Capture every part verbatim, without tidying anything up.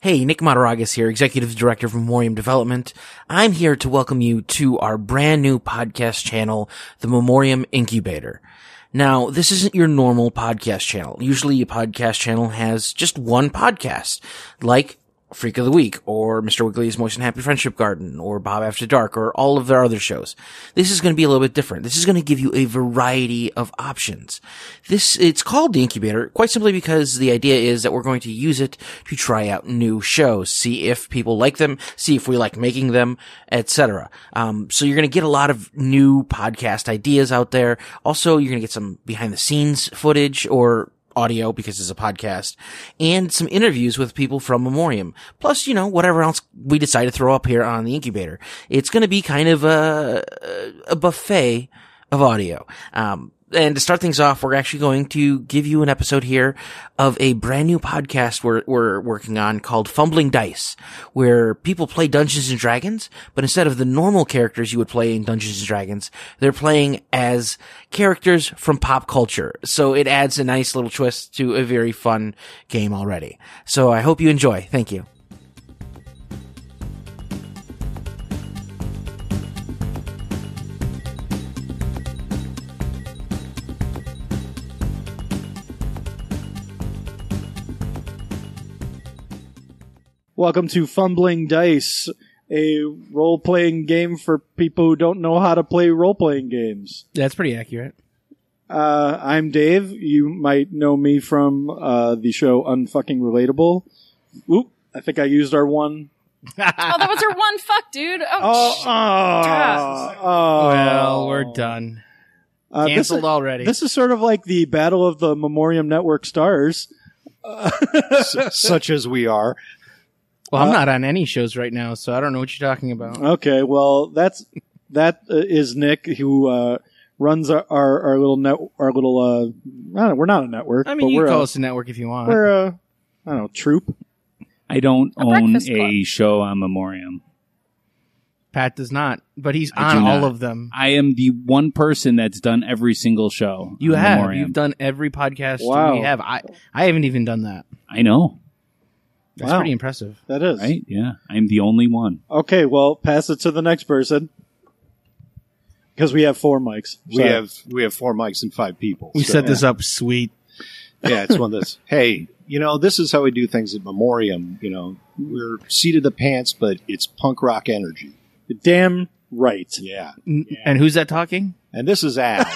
Hey, Nick Mataragas here, Executive Director from Memoriam Development. I'm here to welcome you to our brand new podcast channel, the Memoriam Incubator. Now, this isn't your normal podcast channel. Usually a podcast channel has just one podcast, like Freak of the Week, or Mister Wiggly's Moist and Happy Friendship Garden, or Bob After Dark, or all of their other shows. This is going to be a little bit different. This is going to give you a variety of options. This, it's called the Incubator, quite simply because the idea is that we're going to use it to try out new shows, see if people like them, see if we like making them, et cetera. Um, so you're going to get a lot of new podcast ideas out there. Also, you're going to get some behind the scenes footage, or audio because it's a podcast, and some interviews with people from Memoriam. Plus, you know, whatever else we decide to throw up here on the Incubator. It's going to be kind of a, a buffet of audio. Um, and to start things off, we're actually going to give you an episode here of a brand new podcast we're, we're working on called Fumbling Dice, where people play Dungeons and Dragons, but instead of the normal characters you would play in Dungeons and Dragons, they're playing as characters from pop culture. So it adds a nice little twist to a very fun game already. So I hope you enjoy. Thank you. Welcome to Fumbling Dice, a role-playing game for people who don't know how to play role-playing games. That's pretty accurate. Uh, I'm Dave. You might know me from uh, the show Unfucking Relatable. Oop, I think I used our one. Oh, that was our one fuck, dude. Oh, Oh, sh- oh, oh. Well, we're done. Uh, this Canceled is- already. This is sort of like the Battle of the Memoriam Network Stars. S- such as we are. Well, I'm not on any shows right now, so I don't know what you're talking about. Okay, well, that's that uh, is Nick, who uh, runs our, our our little net, our little. Uh, I don't know, we're not a network. I mean, but you we're can call a, us a network if you want. We're a, I don't know, troop. I don't A own breakfast club. a show on Memoriam. Pat does not, but he's I on do all not. of them. I am the one person that's done every single show. You on have. Memoriam. You've done every podcast Wow. we have. I I haven't even done that. I know, That's Wow. pretty impressive. That is right? Yeah, I'm the only one. okay. Well, pass it to the next person because we have four mics. We So- have we have four mics and five people. We So, set this up sweet. yeah, it's one of those. Hey, you know, this is how we do things at Memoriam. You know, we're seat of the pants, but it's punk rock energy. damn right. Yeah, N- And who's that talking? and this is Al.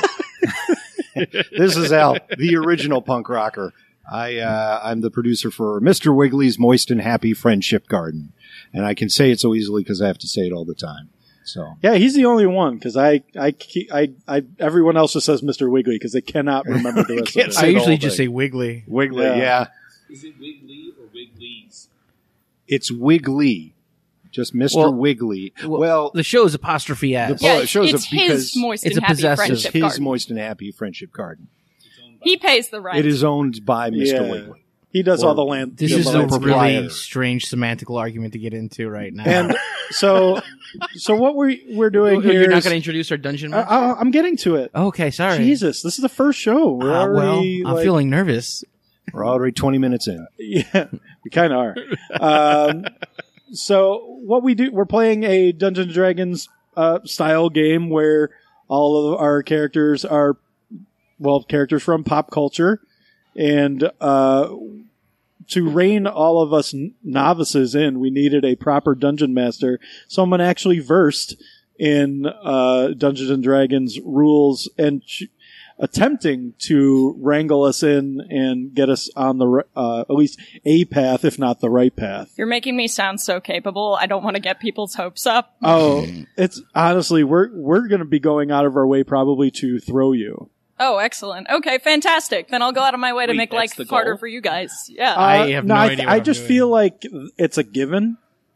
This is Al, the original punk rocker. I uh, I'm the producer for Mister Wiggly's Moist and Happy Friendship Garden, and I can say it so easily because I have to say it all the time. So Yeah, he's the only one because I, I, keep- I, I, everyone else just says Mister Wiggly because they cannot remember the rest Can't of say I it. the usually whole just thing. say Wiggly. Wiggly, Yeah. yeah. Is it Wiggly or Wigglies? It's Wiggly, just Mister Well- Wiggly. well, Well, The show's apostrophe The S. po- yeah, it shows it's up because his moist it's and a happy possessive. it's friendship his garden. Moist and Happy Friendship Garden. He pays the rent. It is owned by Mister Yeah. Wiggly. He does Or- all the land. This the is a landscape. really proprietor. strange semantical argument to get into right now. And so, so what we we're doing Oh, here you're not is- going to introduce our dungeon I, master? I, I'm getting to it. Okay, sorry. Jesus, this is the first show. We're Uh, well, already, I'm like- feeling nervous. We're already twenty minutes in. Yeah, we kind of are. um, so what we do, we're playing a Dungeons and Dragons uh, style game where all of our characters are, well, characters from pop culture, and uh, to rein all of us n- novices in, we needed a proper dungeon master, someone actually versed in uh, Dungeons and Dragons rules and ch- attempting to wrangle us in and get us on the ri- uh, at least a path, if not the right path. You're making me sound so capable. I don't want to get people's hopes up. Oh, it's honestly we're we're going to be going out of our way probably to throw you. Oh, excellent. Okay, fantastic. Then I'll go out of my way to Wait, make that's life the harder goal? for you guys. Yeah. I have no I, idea I what I'm just doing. feel like it's a given,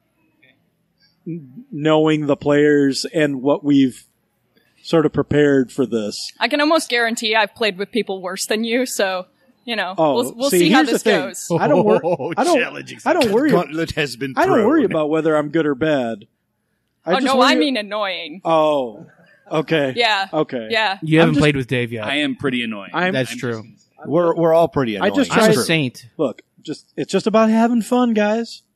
N- knowing the players and what we've sort of prepared for this. I can almost guarantee I've played with people worse than you, so, you know, Oh, we'll, we'll see, see, how here's the this thing. goes. I don't worry. Oh, I don't. challenge I don't worry. Gauntlet has been I don't thrown. worry about whether I'm good or bad. I Oh, just no, worry- I mean annoying. Oh, okay. Yeah. Okay. Yeah. You haven't just- played with Dave yet. I am pretty annoying. I'm- That's I'm true. just- We're we're all pretty I annoying. just I'm tried- a True. saint. Look, just it's just about having fun, guys.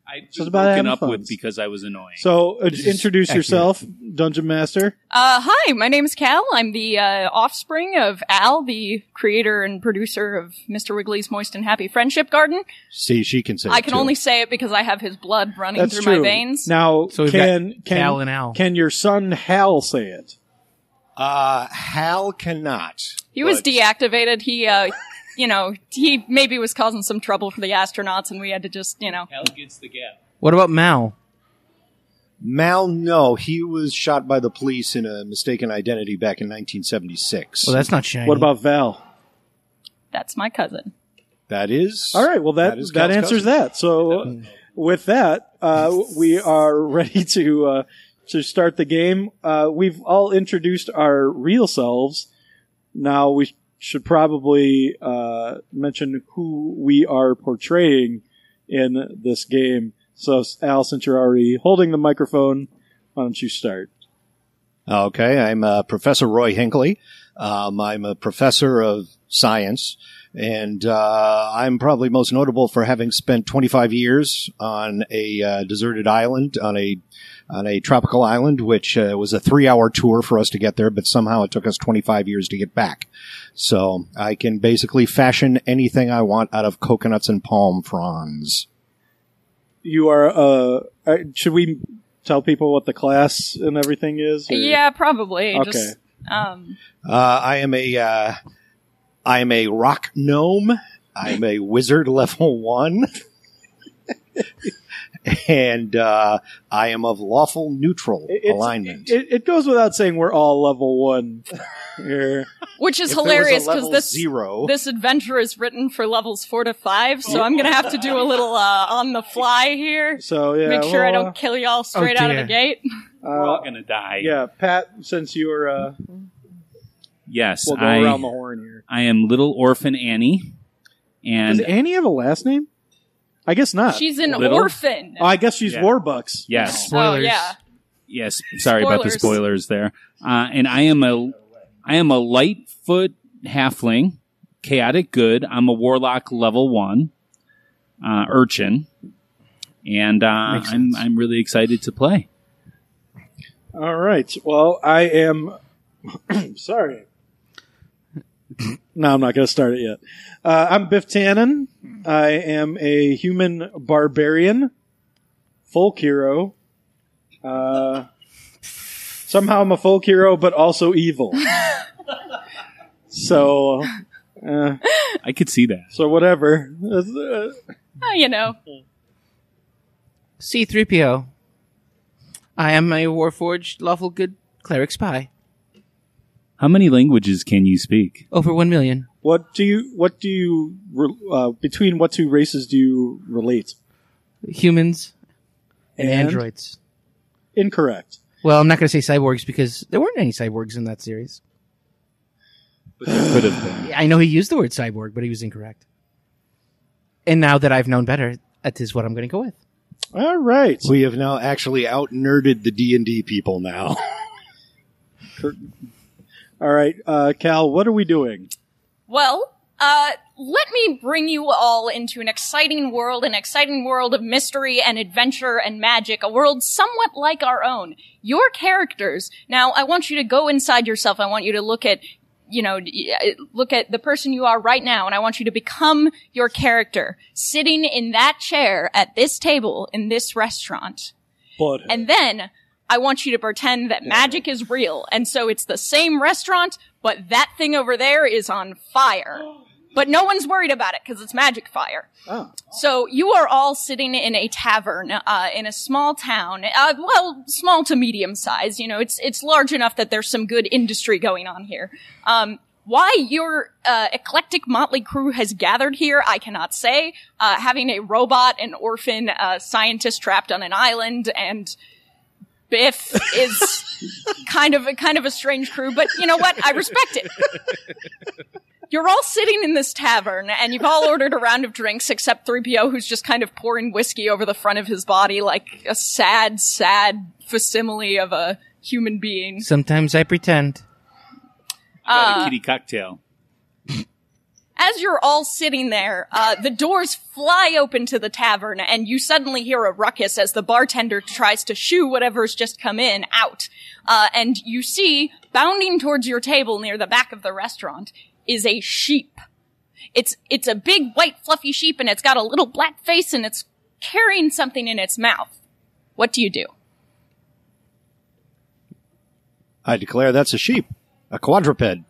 I was Just about broken having up fun. with because I was annoying. So, uh, introduce accurate. yourself, Dungeon Master. Uh, hi, my name is Cal. I'm the uh, offspring of Al, the creator and producer of Mister Wiggly's Moist and Happy Friendship Garden. See, she can say I it, can too. only say it because I have his blood running That's through true. my veins. Now, So we've can got can Cal and Al. can your son Hal say it? Uh, Hal cannot. He was but- deactivated. He, uh, you know, he maybe was causing some trouble for the astronauts, and we had to just, you know. Hell gets the gap. What about Mal? Mal, no, he was shot by the police in a mistaken identity back in nineteen seventy-six. Well, that's not shiny. What about Val? That's my cousin. that is All right, well that is that, Cal's answers cousin. that. So, uh, with that, uh, we are ready to uh, to start the game. Uh, we've all introduced our real selves. Now we should probably uh, mention who we are portraying in this game. So, Al, since you're already holding the microphone, why don't you start? Okay, I'm uh, Professor Roy Hinckley. Um, I'm a professor of science, and uh, I'm probably most notable for having spent twenty-five years on a uh, deserted island, on a on a tropical island, which uh, was a three-hour tour for us to get there, but somehow it took us twenty-five years to get back. So I can basically fashion anything I want out of coconuts and palm fronds. You are. Uh, uh, should we tell people what the class and everything is? or- Yeah, probably. Okay. Just, um, Uh, I am a, uh, I am a rock gnome. I'm a wizard level one. and, uh, I am of lawful neutral It- it's- alignment. It, it goes without saying we're all level one here. which is If there was a hilarious because level this zero, this adventure is written for levels four to five, so I'm gonna have to do a little uh, on the fly here. So yeah, Make sure I well, don't kill y'all straight out of dear. the gate. We're Uh, all gonna die. yeah, Pat. Since you're, uh, Yes, we'll go I, around the horn here. I am little orphan Annie, Does and Annie have a last name? I guess not. She's an Little? orphan. oh, I guess she's Yeah. Warbucks. yes, Spoilers. Oh yeah. yes. Sorry about the Spoilers. spoilers there. Uh, and I am a, I am a lightfoot halfling, chaotic good. I'm a warlock level one, uh, urchin, and uh, Makes I'm sense. I'm really excited to play. All right. Well, I am. Sorry. No, I'm not going to start it yet. Uh, I'm Biff Tannen. I am a human barbarian, folk hero. Uh, somehow I'm a folk hero, but also evil. so, uh, I could see that. so whatever. Uh, Oh, you know. C three P O. I am a Warforged lawful good cleric spy. How many languages can you speak? Over one million. what do you? What do you? re- Uh, between what two races do you relate? Humans and, And? androids. Incorrect. Well, I'm not going to say cyborgs because there weren't any cyborgs in that series. But there could have been. I know he used the word cyborg, but he was incorrect. And now that I've known better, that is what I'm going to go with. All right. we have now actually out-nerded the D and D people now. All right, uh, Cal, what are we doing? Well, uh, let me bring you all into an exciting world, an exciting world of mystery and adventure and magic, a world somewhat like our own. Your characters. Now, I want you to go inside yourself. I want you to look at, you know, look at the person you are right now, and I want you to become your character, sitting in that chair at this table in this restaurant. Blood. And then I want you to pretend that magic is real. And so it's the same restaurant, but that thing over there is on fire. But no one's worried about it because it's magic fire. Oh. So you are all sitting in a tavern uh, in a small town. Uh, well, small to medium size. You know, it's it's large enough that there's some good industry going on here. Um, why your uh, eclectic motley crew has gathered here, I cannot say. Uh, having a robot, an orphan, uh, scientist trapped on an island, and Biff is kind of a, kind of a strange crew, but you know what? I respect it. You're all sitting in this tavern, and you've all ordered a round of drinks, except three P O, who's just kind of pouring whiskey over the front of his body like a sad, sad facsimile of a human being. Sometimes I pretend. I got Uh, a kitty cocktail. as you're all sitting there, uh, the doors fly open to the tavern, and you suddenly hear a ruckus as the bartender tries to shoo whatever's just come in out. Uh, and you see, bounding towards your table near the back of the restaurant, is a sheep. It's, it's a big, white, fluffy sheep, and it's got a little black face, and it's carrying something in its mouth. What do you do? I declare that's a sheep. A quadruped.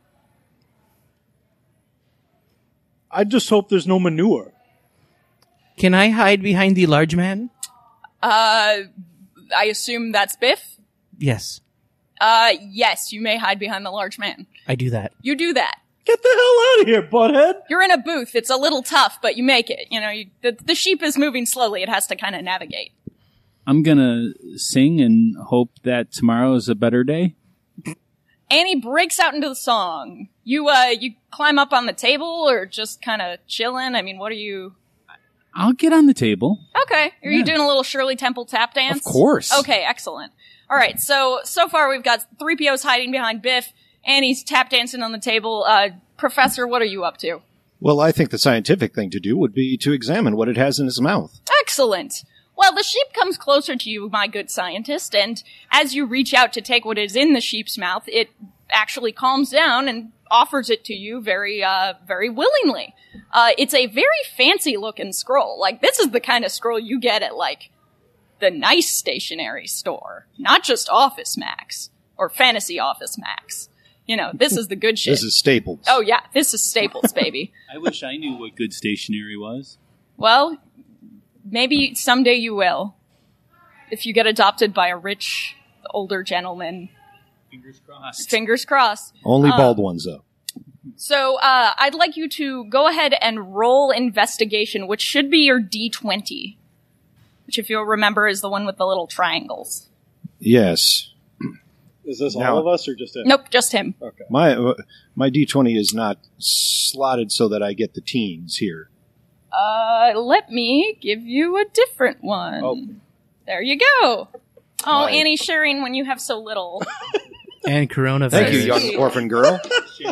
I just hope there's no manure. Can I hide behind the large man? Uh, I assume that's Biff? Yes, Uh, yes, you may hide behind the large man. I do that. You do that. Get the hell out of here, butthead! You're in a booth. It's a little tough, but you make it. You know, you, the, the sheep is moving slowly. It has to kind of navigate. I'm gonna sing and hope that tomorrow is a better day. Annie breaks out into the song. You, uh, you climb up on the table or just kind of chilling? I mean, what are you... I'll get on the table. Okay. Are Yeah. you doing a little Shirley Temple tap dance? Of course. Okay, excellent. All right, so, so far we've got three P Os hiding behind Biff. Annie's tap dancing on the table. Uh, Professor, what are you up to? Well, I think the scientific thing to do would be to examine what it has in its mouth. Excellent. Well, the sheep comes closer to you, my good scientist, and as you reach out to take what is in the sheep's mouth, it actually calms down and offers it to you very, uh, very willingly. Uh, it's a very fancy-looking scroll. Like, this is the kind of scroll you get at, like, the nice stationery store. Not just Office Max. Or Fantasy Office Max. You know, this is the good shit. This is Staples. Oh, yeah, this is Staples, baby. I wish I knew what good stationery was. Well, maybe someday you will. If you get adopted by a rich, older gentleman. Fingers crossed. Fingers crossed. Only Uh, bald ones, though. So, uh, I'd like you to go ahead and roll investigation, which should be your D twenty. Which, if you'll remember, is the one with the little triangles. Yes. Is this Now- all of us or just him? Nope, just him. Okay. My uh, my D twenty is not slotted so that I get the teens here. Uh, let me give you a different one. Oh. There you go. Oh, My- Annie sharing when you have so little. And coronavirus. Thank you, young orphan girl.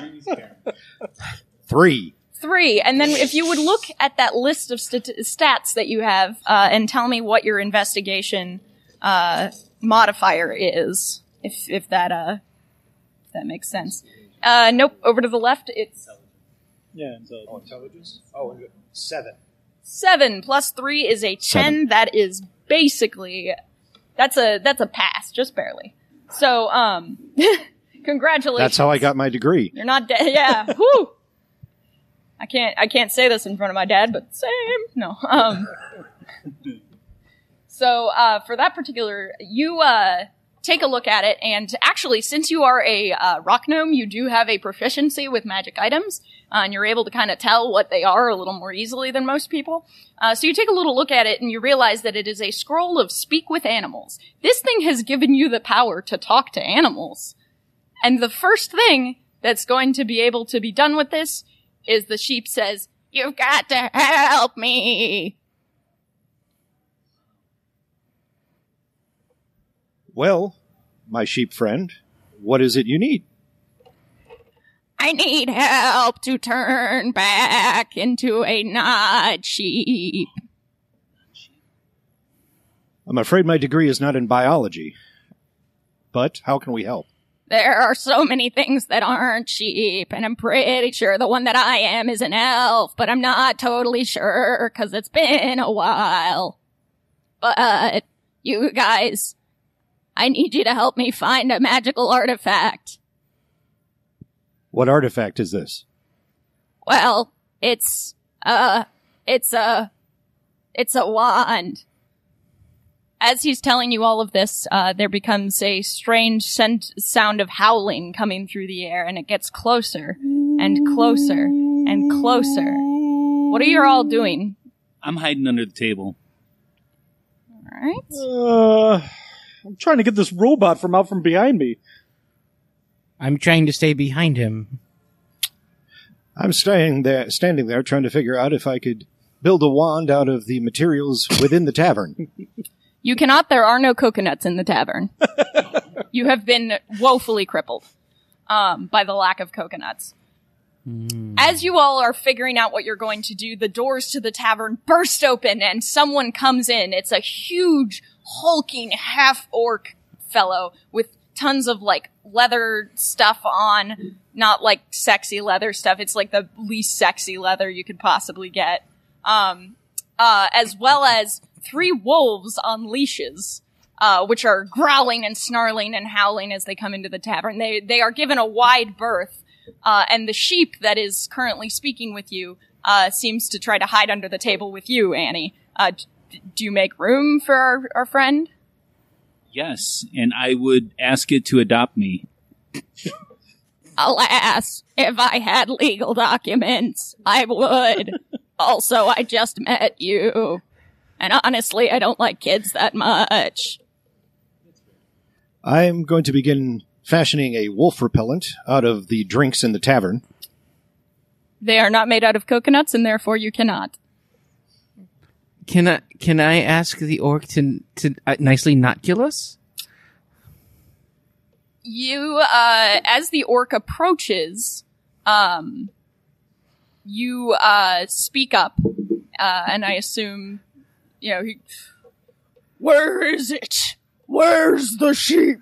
Three. Three. And then if you would look at that list of stat- stats that you have, uh, and tell me what your investigation, uh, modifier is. If, if that, uh, if that makes sense. Uh, nope. Over to the left, it's Yeah, and so Intelligence? Oh, seven. seven plus three is a ten. Seven. That is basically, that's a, that's a pass, just barely. So, um, congratulations. That's how I got my degree. You're not dead. Yeah. Whew. I can't, I can't say this in front of my dad, but same. No. Um, so, uh, for that particular, you, uh, take a look at it, and actually, since you are a, uh, rock gnome, you do have a proficiency with magic items, uh, and you're able to kind of tell what they are a little more easily than most people. Uh, so you take a little look at it, and you realize that it is a scroll of speak with animals. This thing has given you the power to talk to animals. And the first thing that's going to be able to be done with this is the sheep says, "You've got to help me." Well, my sheep friend, what is it you need? I need help to turn back into a not sheep. I'm afraid my degree is not in biology. But how can we help? There are so many things that aren't sheep, and I'm pretty sure the one that I am is an elf, but I'm not totally sure because it's been a while. But you guys, I need you to help me find a magical artifact. What artifact is this? Well, it's, uh, it's a, it's a wand. As he's telling you all of this, uh, there becomes a strange scent- sound of howling coming through the air, and it gets closer and closer and closer. What are you all doing? I'm hiding under the table. All right. Uh, I'm trying to get this robot from out from behind me. I'm trying to stay behind him. I'm staying there, standing there trying to figure out if I could build a wand out of the materials within the tavern. You cannot. There are no coconuts in the tavern. You have been woefully crippled um, by the lack of coconuts. As you all are figuring out what you're going to do, the doors to the tavern burst open and someone comes in. It's a huge, hulking, half-orc fellow with tons of, like, leather stuff on. Not, like, sexy leather stuff. It's, like, the least sexy leather you could possibly get. Um, uh, as well as three wolves on leashes, uh, which are growling and snarling and howling as they come into the tavern. They, they are given a wide berth. Uh, and the sheep that is currently speaking with you, uh, seems to try to hide under the table with you, Annie. Uh, d- do you make room for our, our friend? Yes, and I would ask it to adopt me. Alas, if I had legal documents, I would. Also, I just met you. And honestly, I don't like kids that much. I'm going to begin fashioning a wolf repellent out of the drinks in the tavern. They are not made out of coconuts, and therefore you cannot. Can I can I ask the orc to to uh, nicely not kill us? You, uh, as the orc approaches, um, you, uh, speak up, uh, and I assume, you know, he, where is it? Where's the sheep?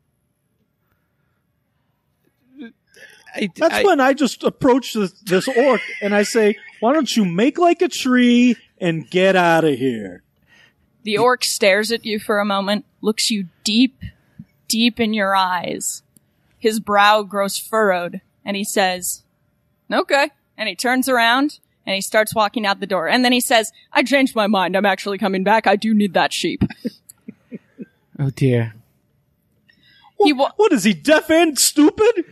I, That's I, when I just approach this, this orc and I say, why don't you make like a tree and get out of here? The orc stares at you for a moment, looks you deep, deep in your eyes. His brow grows furrowed, and he says, okay. And he turns around, and he starts walking out the door. And then he says, I changed my mind. I'm actually coming back. I do need that sheep. Oh, dear. What, He wa- what is he, deaf and stupid?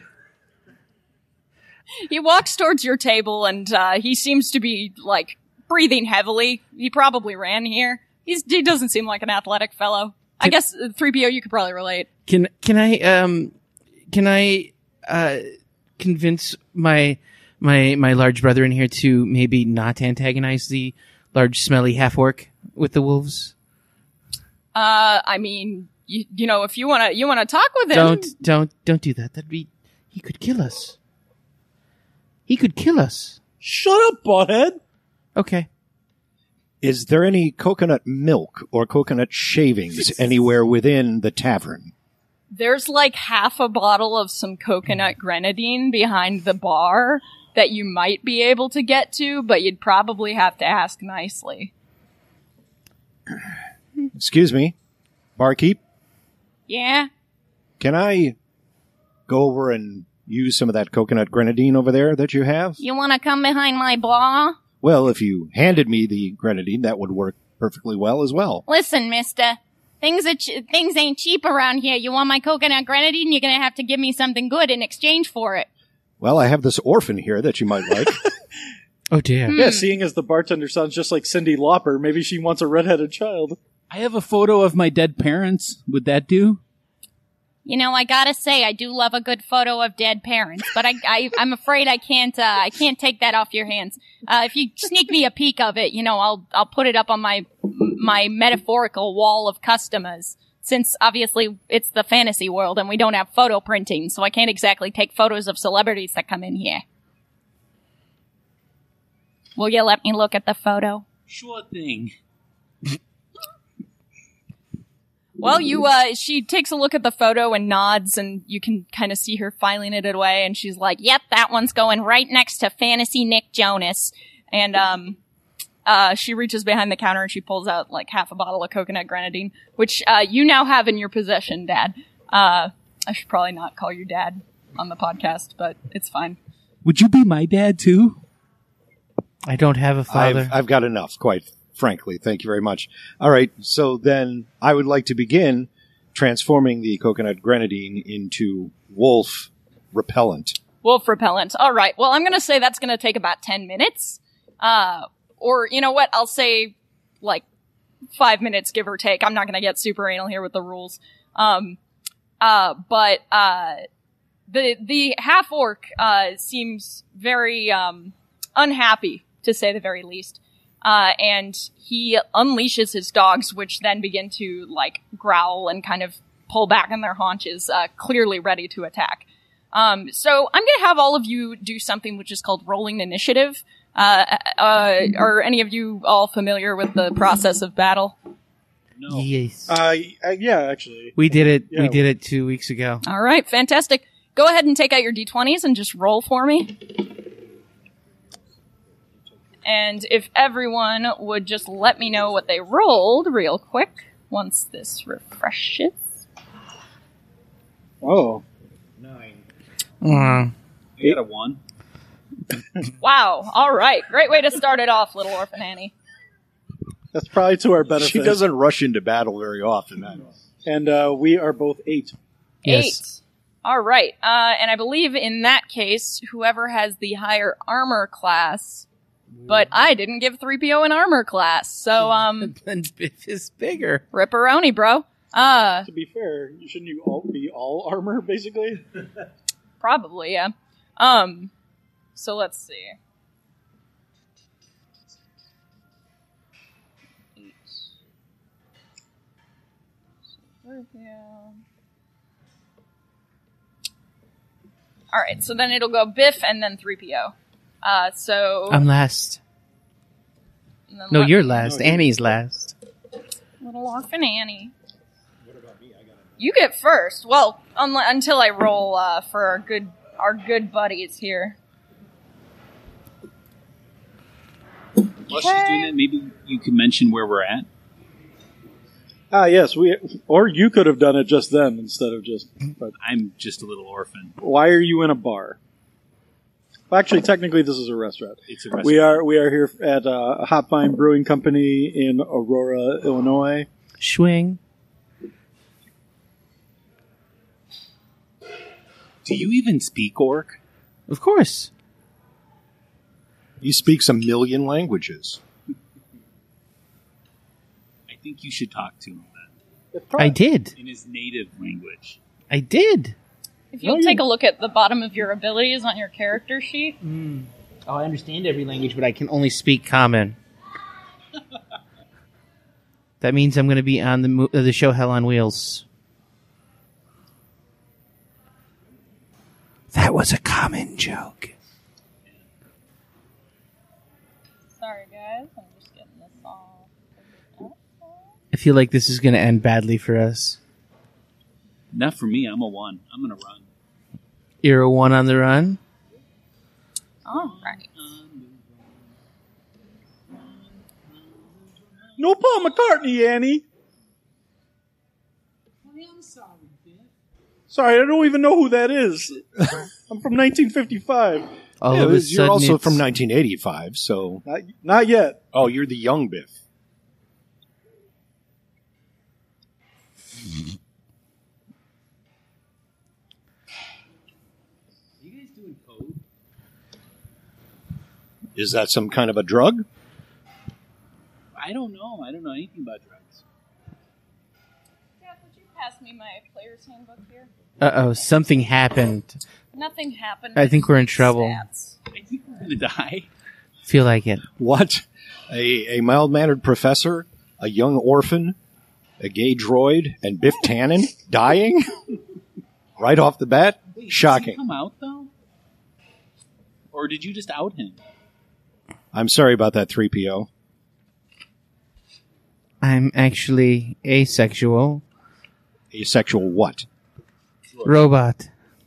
He walks towards your table, and uh, he seems to be, like, breathing heavily. He probably ran here. He's, he doesn't seem like an athletic fellow. I guess uh, three P O, you could probably relate. Can can I um can I uh convince my my my large brother in here to maybe not antagonize the large smelly half orc with the wolves? Uh, I mean, you, you know, if you wanna, you wanna talk with him. Don't don't don't do that. That'd be he could kill us. He could kill us. Shut up, butthead. Okay. Is there any coconut milk or coconut shavings anywhere within the tavern? There's like half a bottle of some coconut grenadine behind the bar that you might be able to get to, but you'd probably have to ask nicely. Excuse me, barkeep, Yeah? can I go over and use some of that coconut grenadine over there that you have? You wanna come behind my bar? Well, if you handed me the grenadine, that would work perfectly well as well. Listen, mister. Things are ch- things ain't cheap around here. You want my coconut grenadine? You're gonna have to give me something good in exchange for it. Well, I have this orphan here that you might like. Oh dear. Hmm. Yeah, seeing as the bartender sounds just like Cyndi Lauper, maybe she wants a redheaded child. I have a photo of my dead parents. Would that do? You know, I gotta say, I do love a good photo of dead parents, but I, I, I'm afraid I can't, uh, I can't take that off your hands. Uh, if you sneak me a peek of it, you know, I'll, I'll put it up on my, my metaphorical wall of customers. Since obviously it's the fantasy world and we don't have photo printing, so I can't exactly take photos of celebrities that come in here. Will you let me look at the photo? Sure thing. Well, you, uh, she takes a look at the photo and nods, and you can kind of see her filing it away, and she's like, yep, that one's going right next to Fantasy Nick Jonas. And, um, uh, she reaches behind the counter and she pulls out, like, half a bottle of coconut grenadine, which, uh, you now have in your possession, Dad. Uh, I should probably not call you Dad on the podcast, but it's fine. Would you be my dad, too? I don't have a father. I've, I've got enough, quite frankly. Thank you very much. All right, so then I would like to begin transforming the coconut grenadine into wolf repellent. Wolf repellent. All right. Well, I'm going to say that's going to take about ten minutes. Uh, or, you know what? I'll say, like, five minutes, give or take. I'm not going to get super anal here with the rules. Um, uh, but, uh, the, the half-orc, uh, seems very, um, unhappy, to say the very least. Uh, and he unleashes his dogs, which then begin to, like, growl and kind of pull back on their haunches, uh, clearly ready to attack. Um, so I'm going to have all of you do something which is called rolling initiative. Uh, uh, are any of you all familiar with the process of battle? No. Yes. Uh, uh, yeah, actually. We did it. Yeah. We did it two weeks ago. All right, fantastic. Go ahead and take out your d twenties and just roll for me. And if everyone would just let me know what they rolled real quick once this refreshes. Oh. Uh, I got a one. Wow. All right. Great way to start it off, Little Orphan Annie. That's probably to our benefit. She doesn't rush into battle very often. That. And uh, we are both eight. Yes. Eight. All right. Uh, and I believe in that case, whoever has the higher armor class, but I didn't give three P O an armor class. So, um, And Biff is bigger. ripperoni, bro. Uh, To be fair, shouldn't you all be all armor, basically? probably, yeah. Um, so let's see. Eight. All right, so then it'll go Biff and then three P O. Uh, so I'm last. and then No, let- you're last. No, you- Annie's last. Little Orphan Annie. You get first. Well, unli- until I roll uh, for our good our good buddies here. While she's doing that, maybe you can mention where we're at. Ah, yes. we. Or you could have done it just then instead of just... But I'm just a little orphan. why are you in a bar? Well, actually, technically, this is a restaurant. It's a restaurant. We are we are here at uh, Hopvine Brewing Company in Aurora, Illinois. Swing. Do you even speak orc? Of course. He speaks a million languages. I think you should talk to him then, I did. in his native language. I did. If you'll No, you- take a look at the bottom of your abilities on your character sheet. Oh, I understand every language, but I can only speak common. That means I'm going to be on the mo- uh, the show Hell on Wheels. That was a common joke. Sorry, guys. I'm just getting this all. I feel like this is going to end badly for us. Not for me. I'm a one. I'm gonna run. You're a one on the run? All right. No Paul McCartney, Annie. Sorry, I don't even know who that is. I'm from nineteen fifty-five. All Yeah, of a you're sudden also it's- from nineteen eighty-five, so... Not, not yet. Oh, you're the young Biff. You guys doing code? Is that some kind of a drug? I don't know. I don't know anything about drugs. Jeff, would you pass me my player's handbook here? Uh-oh, something happened. Nothing happened. I think we're in trouble. Stats. I think we're gonna die. Feel like it. What? A, a mild-mannered professor, a young orphan, a gay droid, and Biff Tannen dying? Right off the bat? Wait, does he Shocking. come out though, or did you just out him? I'm sorry about that, three P O. I'm actually asexual. Asexual what? Robot.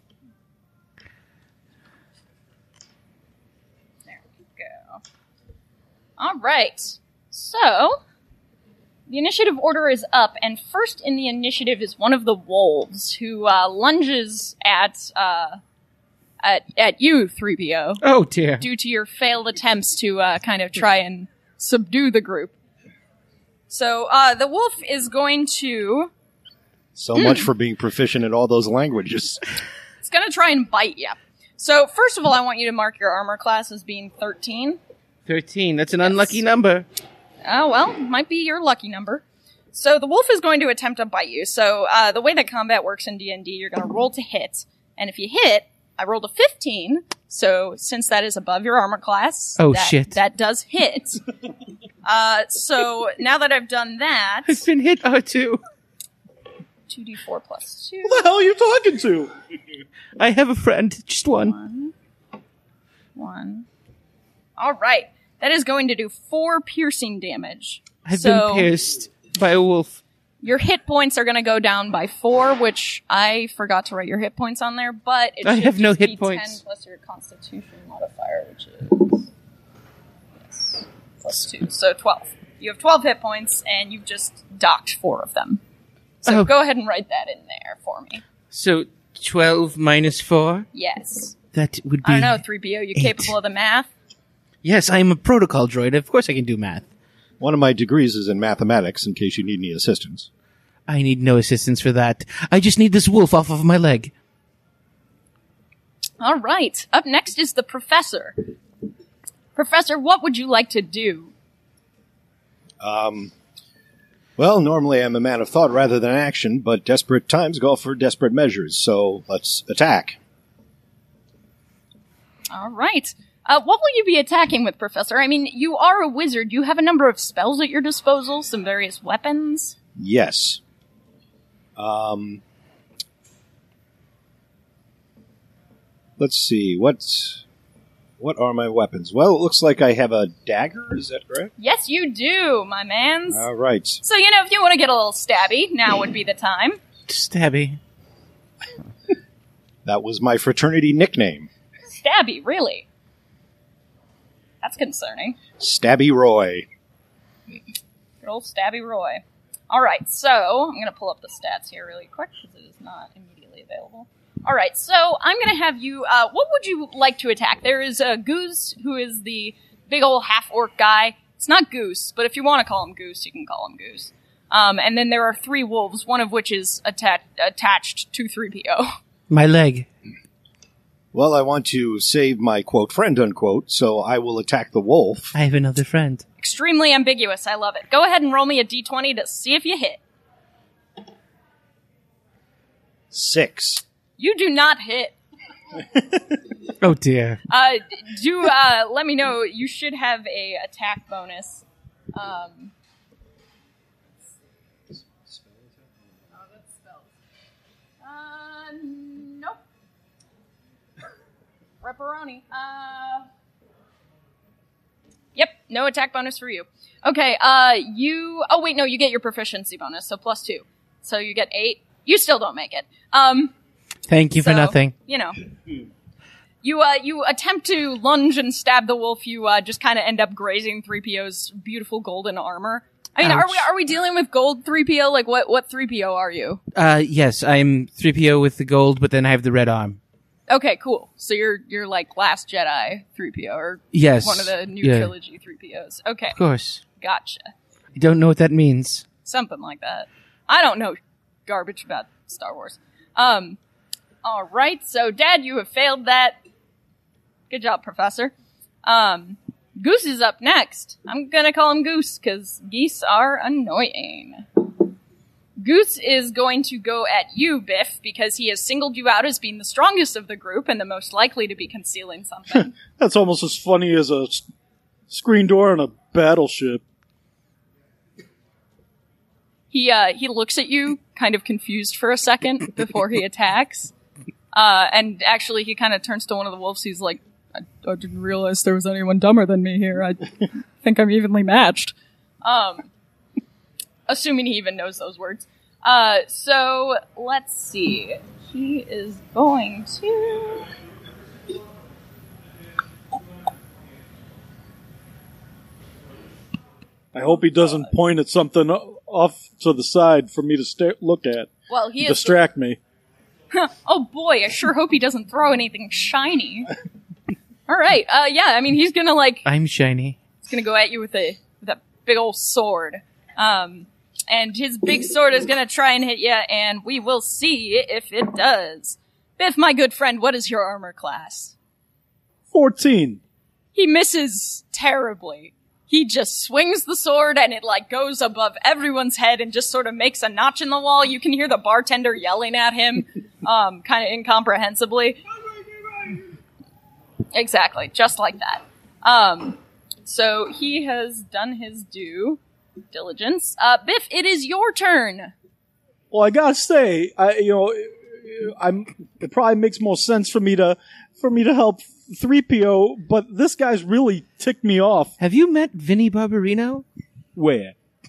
There we go. All right. So, the initiative order is up, and first in the initiative is one of the wolves, who uh, lunges at uh, at at you, three P O, Oh, dear. due to your failed attempts to uh, kind of try and subdue the group. So, uh, the wolf is going to So much for being proficient in all those languages. it's going to try and bite you. So, first of all, I want you to mark your armor class as being thirteen. thirteen. That's an unlucky number. Oh, well, might be your lucky number. So the wolf is going to attempt to bite you. So uh, the way that combat works in D and D, you're going to roll to hit. And if you hit, I rolled a fifteen. So since that is above your armor class, Oh, that, shit. that does hit. uh, so now that I've done that, It's been hit, R two. two d four plus two. Who the hell are you talking to? I have a friend, just one. One. One. All right. That is going to do four piercing damage. I've so been pierced by a wolf. Your hit points are going to go down by four, which I forgot to write your hit points on there, but it I should have no just hit be points. ten plus your Constitution modifier, which is yes, plus two, so twelve. You have twelve hit points, and you've just docked four of them. So Oh. go ahead and write that in there for me. So twelve minus four? Yes. That would be... I don't know, three P O, you eight. capable of the math? Yes, I am a protocol droid. Of course I can do math. One of my degrees is in mathematics, in case you need any assistance. I need no assistance for that. I just need this wolf off of my leg. All right. Up next is the professor. Professor, what would you like to do? Um, well, normally I'm a man of thought rather than action, but desperate times call for desperate measures, so let's attack. All right. Uh, what will you be attacking with, Professor? I mean, you are a wizard. You have a number of spells at your disposal, some various weapons. Yes. Um, let's see, what, what are my weapons? Well, it looks like I have a dagger, is that correct? Yes, you do, my mans. All right. So, you know, if you want to get a little stabby, now would be the time. Stabby. That was my fraternity nickname, Stabby, really? That's concerning. Stabby Roy. Good old Stabby Roy. All right, so I'm going to pull up the stats here really quick because it is not immediately available. All right, so I'm going to have you, uh, what would you like to attack? There is uh, Goose, who is the big old half-orc guy. It's not Goose, but if you want to call him Goose, you can call him Goose. Um, and then there are three wolves, one of which is atta- attached to three P O. My leg. Well, I want to save my, quote, friend, unquote, so I will attack the wolf. I have another friend. Extremely ambiguous, I love it. Go ahead and roll me a d twenty to see if you hit. Six. You do not hit. Oh dear. Uh, do, uh, let me know, you should have a attack bonus. Um... Oh, that's spells. Uh, nope. Ripperoni. Uh... Yep, no attack bonus for you. Okay, uh, you... Oh, wait, no, you get your proficiency bonus, so plus two. So you get eight. You still don't make it. Um... Thank you for So, nothing. You know. You, uh, you attempt to lunge and stab the wolf, you, uh, just kind of end up grazing three P O's beautiful golden armor. I mean, are Ouch. we, are we dealing with gold three P O? Like, what, what three P O are you? Uh, yes, I'm three P O with the gold, but then I have the red arm. Okay, cool. So you're, you're like Last Jedi three P O, or Yes. one of the new Yeah. trilogy three P Os. Okay, Of course. gotcha. I don't know what that means. Something like that. I don't know garbage about Star Wars. Um, alright, so Dad, you have failed that. Good job, Professor. Um, Goose is up next. I'm gonna call him Goose, cause geese are annoying. Goose is going to go at you, Biff, because he has singled you out as being the strongest of the group and the most likely to be concealing something. That's almost as funny as a s- screen door on a battleship. He, uh, he looks at you, kind of confused for a second before he attacks. Uh, and actually he kind of turns to one of the wolves. He's like, I, I didn't realize there was anyone dumber than me here. I think I'm evenly matched. Um, assuming he even knows those words. Uh, so let's see. He is going to... I hope he doesn't point at something o- off to the side for me to sta- look at. Well, he is... Distract me. Oh boy, I sure hope he doesn't throw anything shiny. Alright, uh, yeah, I mean, he's gonna like... I'm shiny. He's gonna go at you with a with a big old sword. Um, and his big sword is gonna try and hit you, and we will see if it does. Biff, my good friend, what is your armor class? fourteen. He misses terribly. He just swings the sword, and it, like, goes above everyone's head and just sort of makes a notch in the wall. You can hear the bartender yelling at him, um, kind of incomprehensibly. Exactly, just like that. Um, so he has done his due diligence. Uh, Biff, it is your turn. Well, I gotta say, I you know, I'm. It probably makes more sense for me to for me to help three P O, but this guy's really ticked me off. Have you met Vinny Barbarino? Where?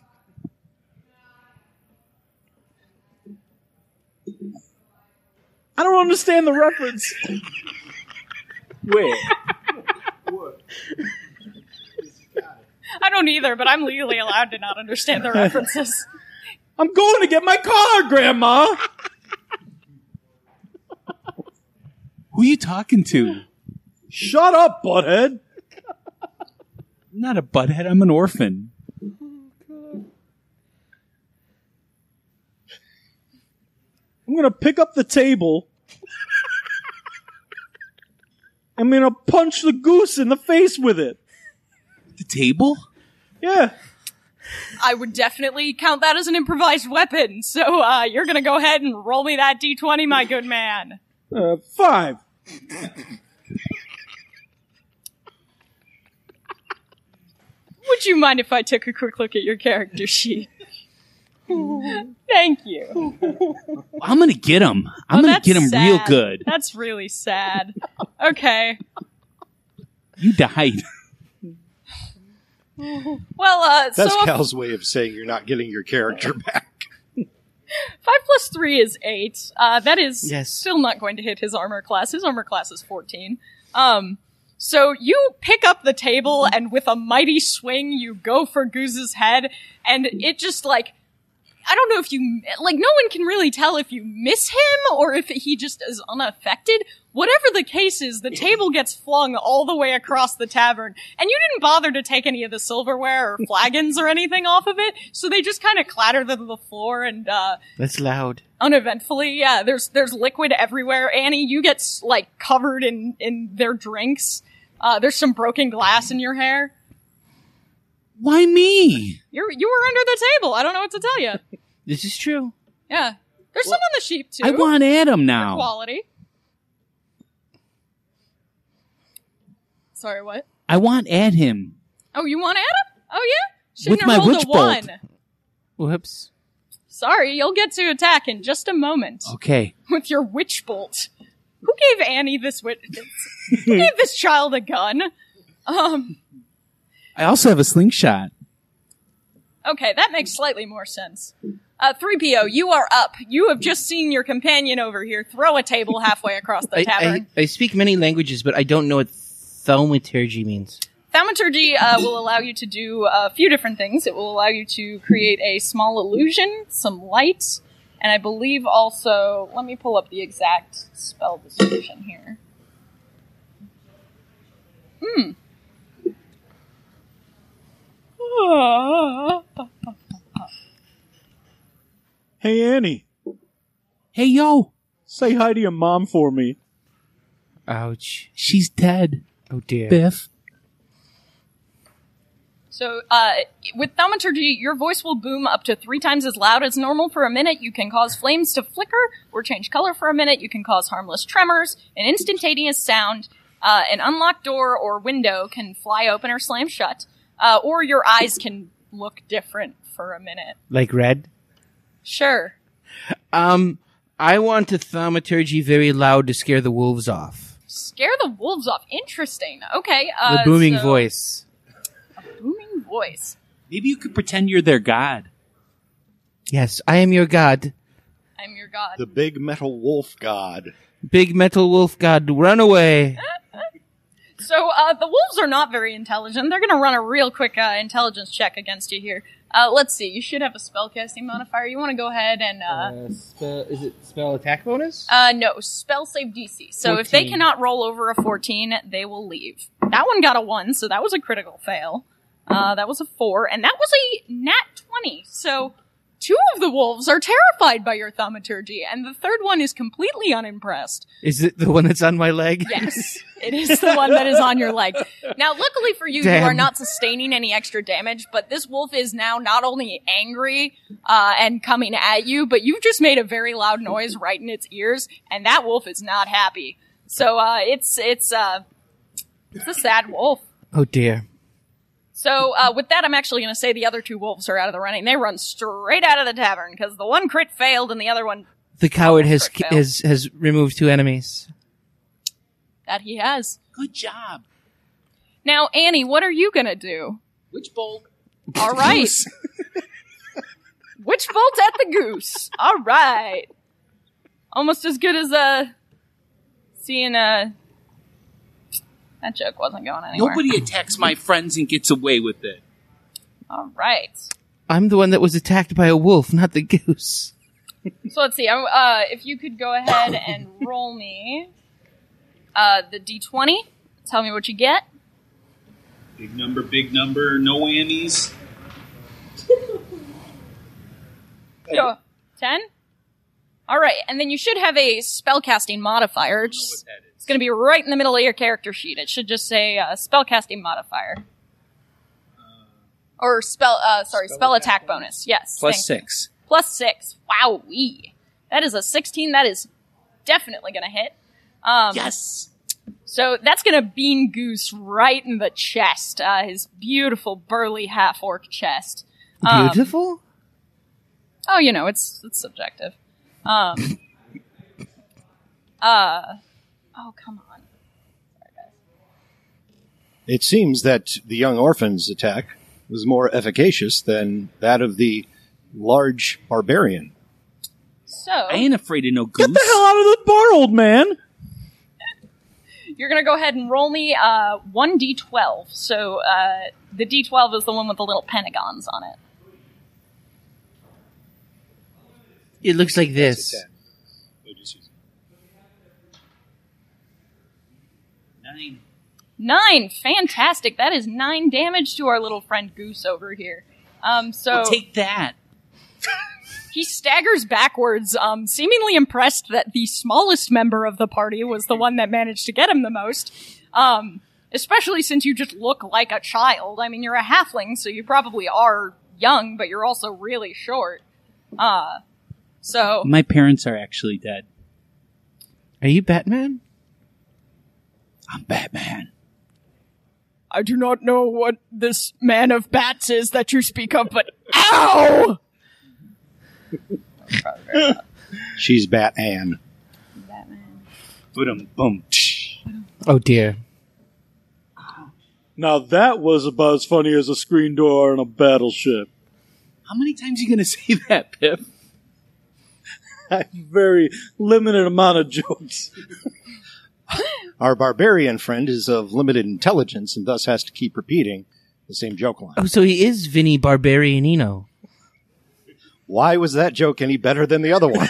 I don't understand the reference. Where? I don't either, but I'm legally allowed to not understand the references. I'm going to get my car, Grandma! Who you talking to? Shut up, butthead! I'm not a butthead. I'm an orphan. I'm gonna pick up the table. I'm gonna punch the goose in the face with it. The table? Yeah. I would definitely count that as an improvised weapon, so uh, you're gonna go ahead and roll me that d twenty, my good man. Uh, five. Would you mind if I took a quick look at your character sheet? Thank you. I'm gonna get him. I'm Oh, gonna that's get him real sad. good. That's really sad. Okay. You died. Well, uh, That's so a Cal's way of saying you're not getting your character back. five plus three is eight. Uh, that is Yes. still not going to hit his armor class. His armor class is fourteen. Um, so you pick up the table and with a mighty swing, you go for Goose's head, and it just like, I don't know if you, like, no one can really tell if you miss him or if he just is unaffected. Whatever the case is, the table gets flung all the way across the tavern, and you didn't bother to take any of the silverware or flagons or anything off of it, so they just kind of clatter to the floor and, uh, That's loud. uneventfully, yeah, there's, there's liquid everywhere. Annie, you get, like, covered in, in their drinks. Uh, there's some broken glass in your hair. Why me? You're, you were under the table. I don't know what to tell you. This is true. Yeah. There's some on the sheep, too. I want Adam For now. quality. Sorry, what? I want at him. Oh, you want Adam? Oh, yeah? Shouldn't With have my rolled witch a bolt. one. Whoops. Sorry, you'll get to attack in just a moment. Okay. With your witch bolt. Who gave Annie this witch? Who gave this child a gun? Um, I also have a slingshot. okay, that makes slightly more sense. Uh, three P O, you are up. You have just seen your companion over here throw a table halfway across the I, tavern. I, I speak many languages, but I don't know what thaumaturgy means. Thaumaturgy uh, will allow you to do a few different things. It will allow you to create a small illusion, some light, and I believe also, let me pull up the exact spell description here. Hmm. Hey, Annie. Hey, yo. Say hi to your mom for me. Ouch. She's dead. Oh dear. Biff. So, uh, with thaumaturgy, your voice will boom up to three times as loud as normal for a minute. You can cause flames to flicker or change color for a minute. You can cause harmless tremors, an instantaneous sound, uh, an unlocked door or window can fly open or slam shut, uh, or your eyes can look different for a minute. Like red? Sure. Um, I want to thaumaturgy very loud to scare the wolves off. Scare the wolves off. Interesting. Okay. Uh, The booming so- voice. Booming voice. Maybe you could pretend you're their god. Yes, I am your god. I'm your god. The big metal wolf god. Big metal wolf god, run away. So, uh, the wolves are not very intelligent. They're gonna run a real quick, uh, intelligence check against you here. Uh, let's see. You should have a spellcasting modifier. You want to go ahead and, uh, spell, is it spell attack bonus? uh, no, spell save D C. So if they fourteen. cannot roll over a fourteen, they will leave. That one got a one, so that was a critical fail. Uh, that was a four, and that was a nat twenty. So, two of the wolves are terrified by your thaumaturgy, and the third one is completely unimpressed. Is it the one that's on my leg? Yes, it is the one that is on your leg. Now, luckily for you, Damn. you are not sustaining any extra damage, but this wolf is now not only angry uh, and coming at you, but you've just made a very loud noise right in its ears, and that wolf is not happy. So uh, it's it's uh, it's a sad wolf. Oh dear. So uh, with that, I'm actually going to say the other two wolves are out of the running. They run straight out of the tavern because the one crit failed and the other one... The coward has, Failed. has has removed two enemies. That he has. Good job. Now, Annie, what are you going to do? Which bolt? All right. Which bolt at the goose? All right. Almost as good as uh, seeing uh, that joke wasn't going anywhere. Nobody attacks my friends and gets away with it. All right. I'm the one that was attacked by a wolf, not the goose. So let's see. Uh, if you could go ahead and roll me uh, the d twenty. Tell me what you get. Big number, big number, no whammies. Go. ten? All right. And then you should have a spellcasting modifier. It's, it's going to be right in the middle of your character sheet. It should just say uh, spellcasting modifier. Or spell, uh, sorry, spell, spell attack, attack bonus. Yes. Plus six. Plus six. Wowee. That is a sixteen. That is definitely going to hit. Um, yes. So that's going to bean Goose right in the chest. Uh, his beautiful, burly half-orc chest. Um, Beautiful? Oh, you know, it's it's subjective. Um. uh. Oh, come on. Sorry, guys. It seems that the young orphan's attack was more efficacious than that of the large barbarian. So I ain't afraid of no goose. Get the hell out of the bar, old man! you're going to go ahead and roll me uh, one d twelve. So uh, the d twelve is the one with the little pentagons on it. It looks like this. Nine. Nine! Fantastic! That is nine damage to our little friend Goose over here. Um, so I'll take that. he staggers backwards, um, seemingly impressed that the smallest member of the party was the one that managed to get him the most. Um, especially since you just look like a child. I mean, you're a halfling, so you probably are young, but you're also really short. Uh, so... My parents are actually dead. Are you Batman? I'm Batman. I do not know what this man of bats is that you speak of, but ow! She's Bat Ann. Batman. Boom, boom. Oh dear. Now that was about as funny as a screen door on a battleship. How many times are you going to say that, Pip? I have a very limited amount of jokes. Our barbarian friend is of limited intelligence and thus has to keep repeating the same joke line. Oh, so he is Vinny Barbarianino. Why was that joke any better than the other one?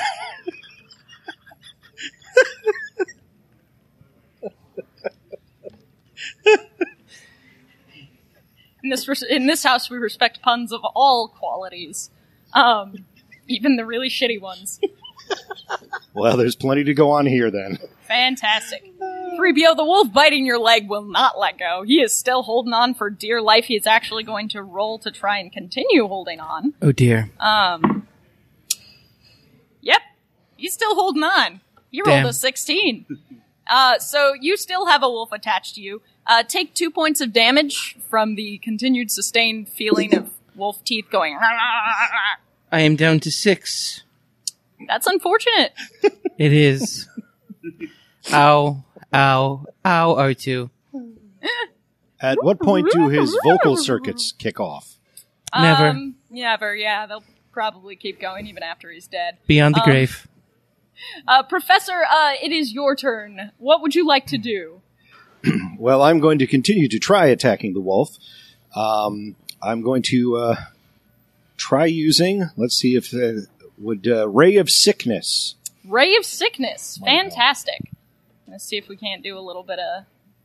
In this res- in this house, we respect puns of all qualities, um, even the really shitty ones. Well, there's plenty to go on here then. Fantastic. three B O, the wolf biting your leg will not let go. He is still holding on for dear life. He is actually going to roll to try and continue holding on. Oh dear. Um. Yep, he's still holding on. He rolled Damn. a sixteen. Uh, so you still have a wolf attached to you. Uh, take two points of damage from the continued sustained feeling of wolf teeth going. I am down to six. That's unfortunate. It is. Ow, ow, ow, R two. At what point do his vocal circuits kick off? Never. Um, never, yeah. They'll probably keep going even after he's dead. Beyond the Um, grave. Uh, Professor, uh, it is your turn. What would you like to do? Well, I'm going to continue to try attacking the wolf. Um, I'm going to uh, try using, let's see if, uh, would, uh, Ray of Sickness. Ray of Sickness. My Fantastic. Let's see if we can't do a little bit of...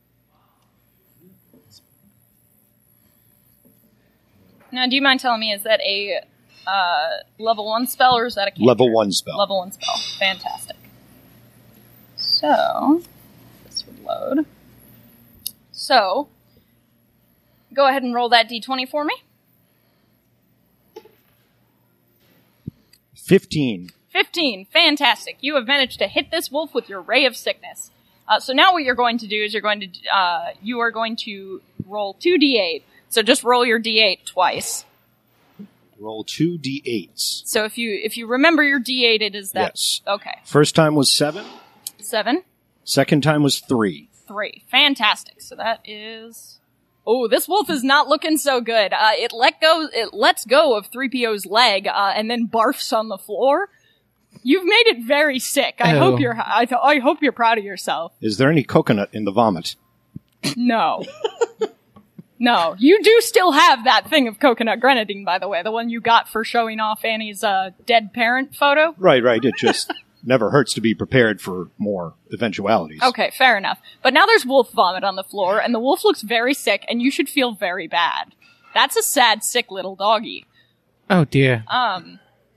Now, do you mind telling me, is that a uh, level one spell, or is that a cantrip? Level one spell. Level one spell. Fantastic. So, this would load. So, go ahead and roll that d twenty for me. Fifteen. fifteen. Fantastic. You have managed to hit this wolf with your Ray of Sickness. Uh, so now what you're going to do is you're going to, uh, you are going to roll two d eight. So just roll your d eight twice. Roll two d eights. So if you if you remember your d eight, it is that. Yes. Okay. First time was seven. Seven. Second time was three. Three. Fantastic. So that is... Oh, this wolf is not looking so good. Uh, it let go, it lets go of three P O's leg, uh, and then barfs on the floor. You've made it very sick. I Oh. hope you're, I, th- I hope you're proud of yourself. Is there any coconut in the vomit? No. No. You do still have that thing of coconut grenadine, by the way, the one you got for showing off Annie's, uh, dead parent photo. Right, right. It just never hurts to be prepared for more eventualities. Okay, fair enough. But now there's wolf vomit on the floor, and the wolf looks very sick, and you should feel very bad. That's a sad, sick little doggy. Oh dear. Um,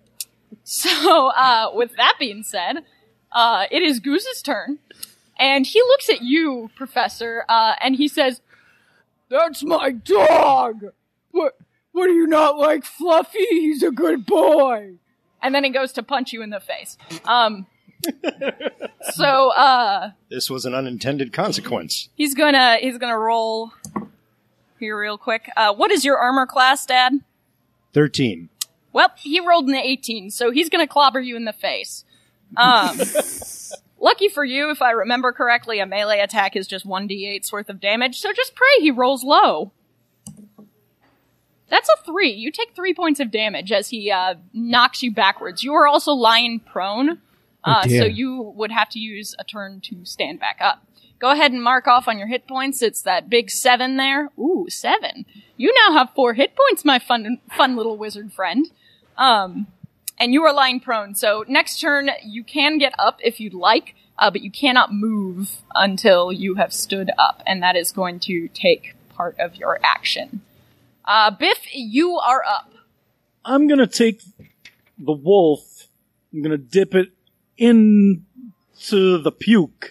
so, uh, with that being said, uh, it is Goose's turn, and he looks at you, Professor, uh, and he says, "That's my dog! What, what do you not like Fluffy? He's a good boy!" And then he goes to punch you in the face. Um, so, uh, This was an unintended consequence. he's gonna, he's gonna roll here real quick. Uh, what is your armor class, Dad? Thirteen. Well, he rolled an eighteen, so he's gonna clobber you in the face. Um, lucky for you, if I remember correctly, a melee attack is just one d eight's worth of damage, so just pray he rolls low. That's a three. You take three points of damage as he, uh, knocks you backwards. You are also lying prone, uh, Oh, dear. so you would have to use a turn to stand back up. Go ahead and mark off on your hit points. It's that big seven there. Ooh, seven. You now have four hit points, my fun, fun little wizard friend. Um, and you are lying prone. So next turn, you can get up if you'd like, uh, but you cannot move until you have stood up, and that is going to take part of your action. Uh, Biff, you are up. I'm gonna take the wolf. I'm gonna dip it into the puke.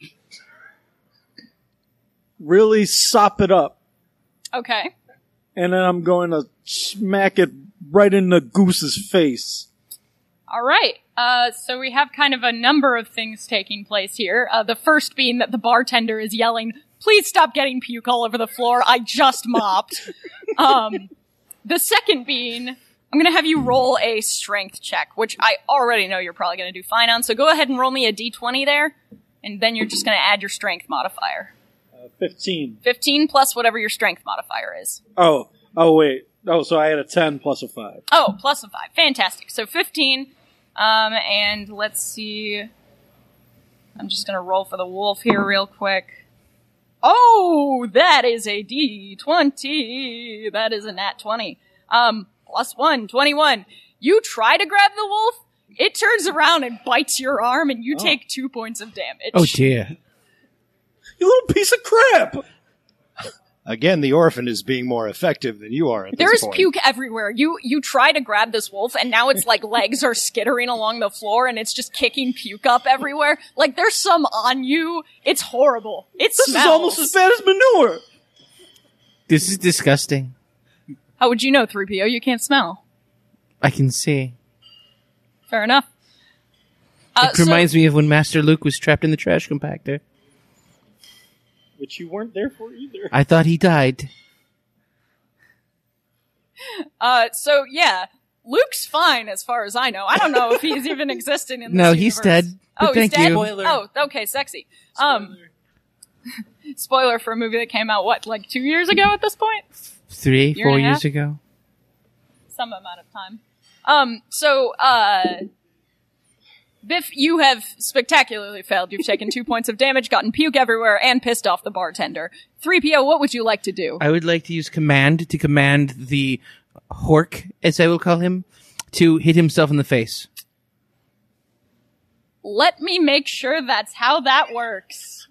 Really sop it up. Okay. And then I'm going to smack it right in the goose's face. All right. Uh, so we have kind of a number of things taking place here. Uh, the first being that the bartender is yelling, "Please stop getting puke all over the floor. I just mopped." um, the second being, I'm going to have you roll a strength check, which I already know you're probably going to do fine on. So go ahead and roll me a d twenty there, and then you're just going to add your strength modifier. Uh, Fifteen. fifteen plus whatever your strength modifier is. Oh, oh wait. Oh, so I had a ten plus a five. Oh, plus a five. Fantastic. So fifteen. Um, and let's see. I'm just gonna roll for the wolf here real quick. Oh, that is a D twenty. That is a nat twenty. Um, plus one, twenty-one. You try to grab the wolf, it turns around and bites your arm, and you Oh. take two points of damage. Oh dear. You little piece of crap! Again, the orphan is being more effective than you are at There this is point. puke everywhere. You you try to grab this wolf, and now its like legs are skittering along the floor, and it's just kicking puke up everywhere. Like there's some on you. It's horrible. It This smells. is almost as bad as manure! This is disgusting. How would you know, three P O? You can't smell. I can see. Fair enough. Uh, It reminds me of when Master Luke was trapped in the trash compactor. Which you weren't there for either. I thought he died. so, uh, so yeah, Luke's fine as far as I know. I don't know if he's even existing in this No, he's universe. dead. But Oh, thank he's dead? you. Spoiler. Oh, okay, sexy. Um, spoiler for a movie that came out, what, like two years ago at this point? Three, Year four and a years half? ago. Some amount of time. Um, so, uh, Biff, you have spectacularly failed. You've taken two points of damage, gotten puke everywhere, and pissed off the bartender. three P O, what would you like to do? I would like to use command to command the Hork, as I will call him, to hit himself in the face. Let me make sure that's how that works.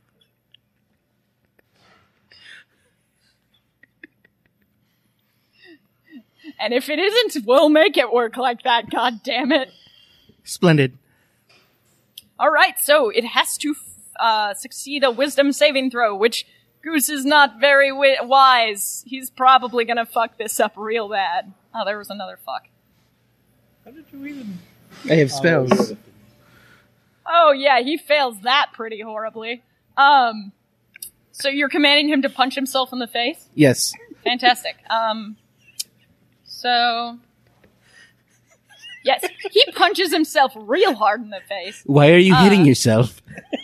And if it isn't, we'll make it work like that, god damn it. Splendid. Alright, so it has to uh, succeed a wisdom saving throw, which Goose is not very wi- wise. He's probably gonna fuck this up real bad. Oh, there was another fuck. How did you even... I have spells. Oh yeah, he fails that pretty horribly. Um, so you're commanding him to punch himself in the face? Yes. Fantastic. Um, so, yes, he punches himself real hard in the face. Why are you Uh, hitting yourself?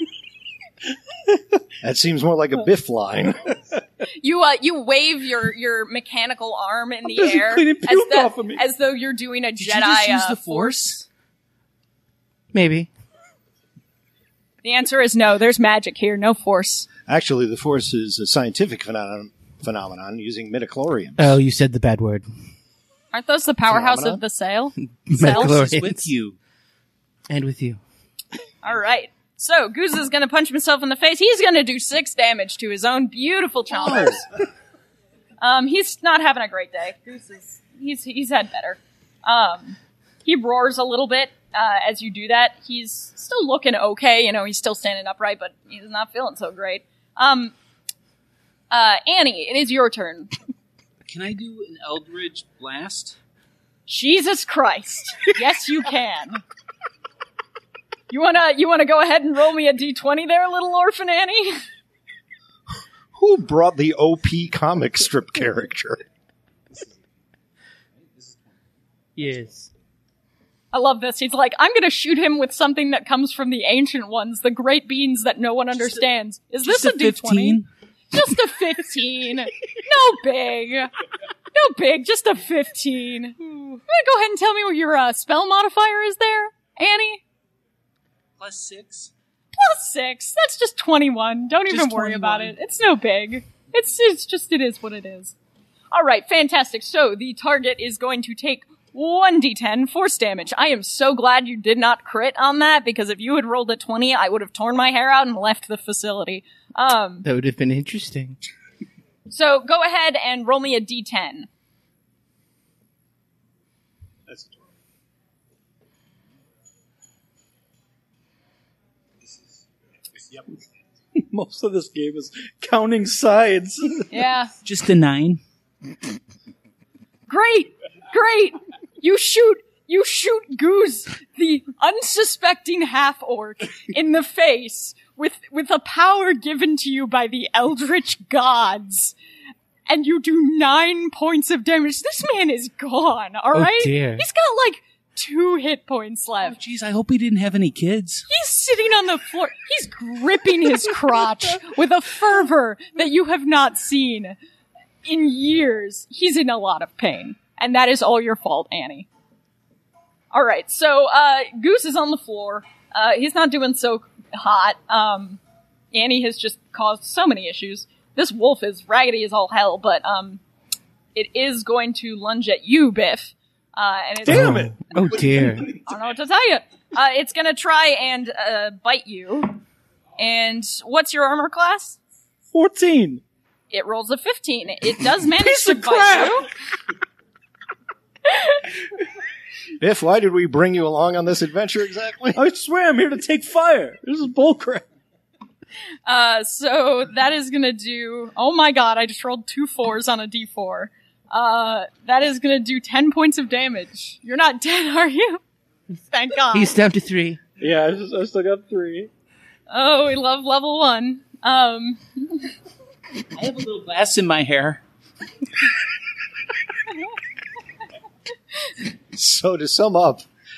That seems more like a Biff line. You uh, you wave your, your mechanical arm in the busy air cleaning as, puke the- off of me. as though you're doing a Did Jedi you just use uh, the Force? Maybe. The answer is no. There's magic here, no force. Actually, the Force is a scientific phenomenon, phenomenon using midichlorians. Oh, you said the bad word. Aren't those the powerhouse Phenomena? of the sail? Midichlorians. It's with you. And with you. All right. So Goose is going to punch himself in the face. He's going to do six damage to his own beautiful chompers. um, he's not having a great day. Goose is he's he's had better. Um, he roars a little bit uh, as you do that. He's still looking okay. You know, he's still standing upright, but he's not feeling so great. Um, uh, Annie, it is your turn. Can I do an Eldritch Blast? Jesus Christ! Yes, you can. You wanna you wanna go ahead and roll me a d twenty there, little orphan Annie? Who brought the O P comic strip character? Yes. I love this. He's like, I'm gonna shoot him with something that comes from the ancient ones, the great beans that no one understands. Is this Just a d twenty? fifteen? Just a fifteen. No big. No big, just a fifteen. You wanna go ahead and tell me what your uh, spell modifier is there, Annie? Plus six? Plus six. That's just twenty-one. Don't Just even worry about twenty-one. it. It's no big. It's it's just it is what it is. All right, fantastic. So the target is going to take one d ten force damage. I am so glad you did not crit on that, because if you had rolled a twenty, I would have torn my hair out and left the facility. Um, That would have been interesting. so go ahead and roll me a d ten. Most of this game is counting sides. Yeah. Just a nine? Great! Great! You shoot, you shoot Goose, the unsuspecting half-orc, in the face with, with a power given to you by the Eldritch gods. And you do nine points of damage. This man is gone, alright? dear. He's got like two hit points Oh, left. jeez, I hope he didn't have any kids. He's sitting on the floor. He's gripping his crotch with a fervor that you have not seen in years. He's in a lot of pain. And that is all your fault, Annie. Alright, so, uh, Goose is on the floor. Uh, he's not doing so hot. Um, Annie has just caused so many issues. This wolf is raggedy as all hell, but, um, it is going to lunge at you, Biff. Uh, and it's, Damn it! Oh dear. I don't know what to tell you. Uh, it's gonna try and, uh, bite you. And what's your armor class? fourteen. It rolls a fifteen. It does manage Piece to of bite crap! you. Biff, why did we bring you along on this adventure exactly? I swear I'm here to take fire. This is bullcrap. Uh, so that is gonna do, oh my god, I just rolled two fours on a d four. Uh, that is gonna do ten points of damage. You're not dead, are you? Thank god. He's down to three. Yeah, I, just, I still got three. Oh, we love level one. Um, I have a little glass in my hair. So to sum up,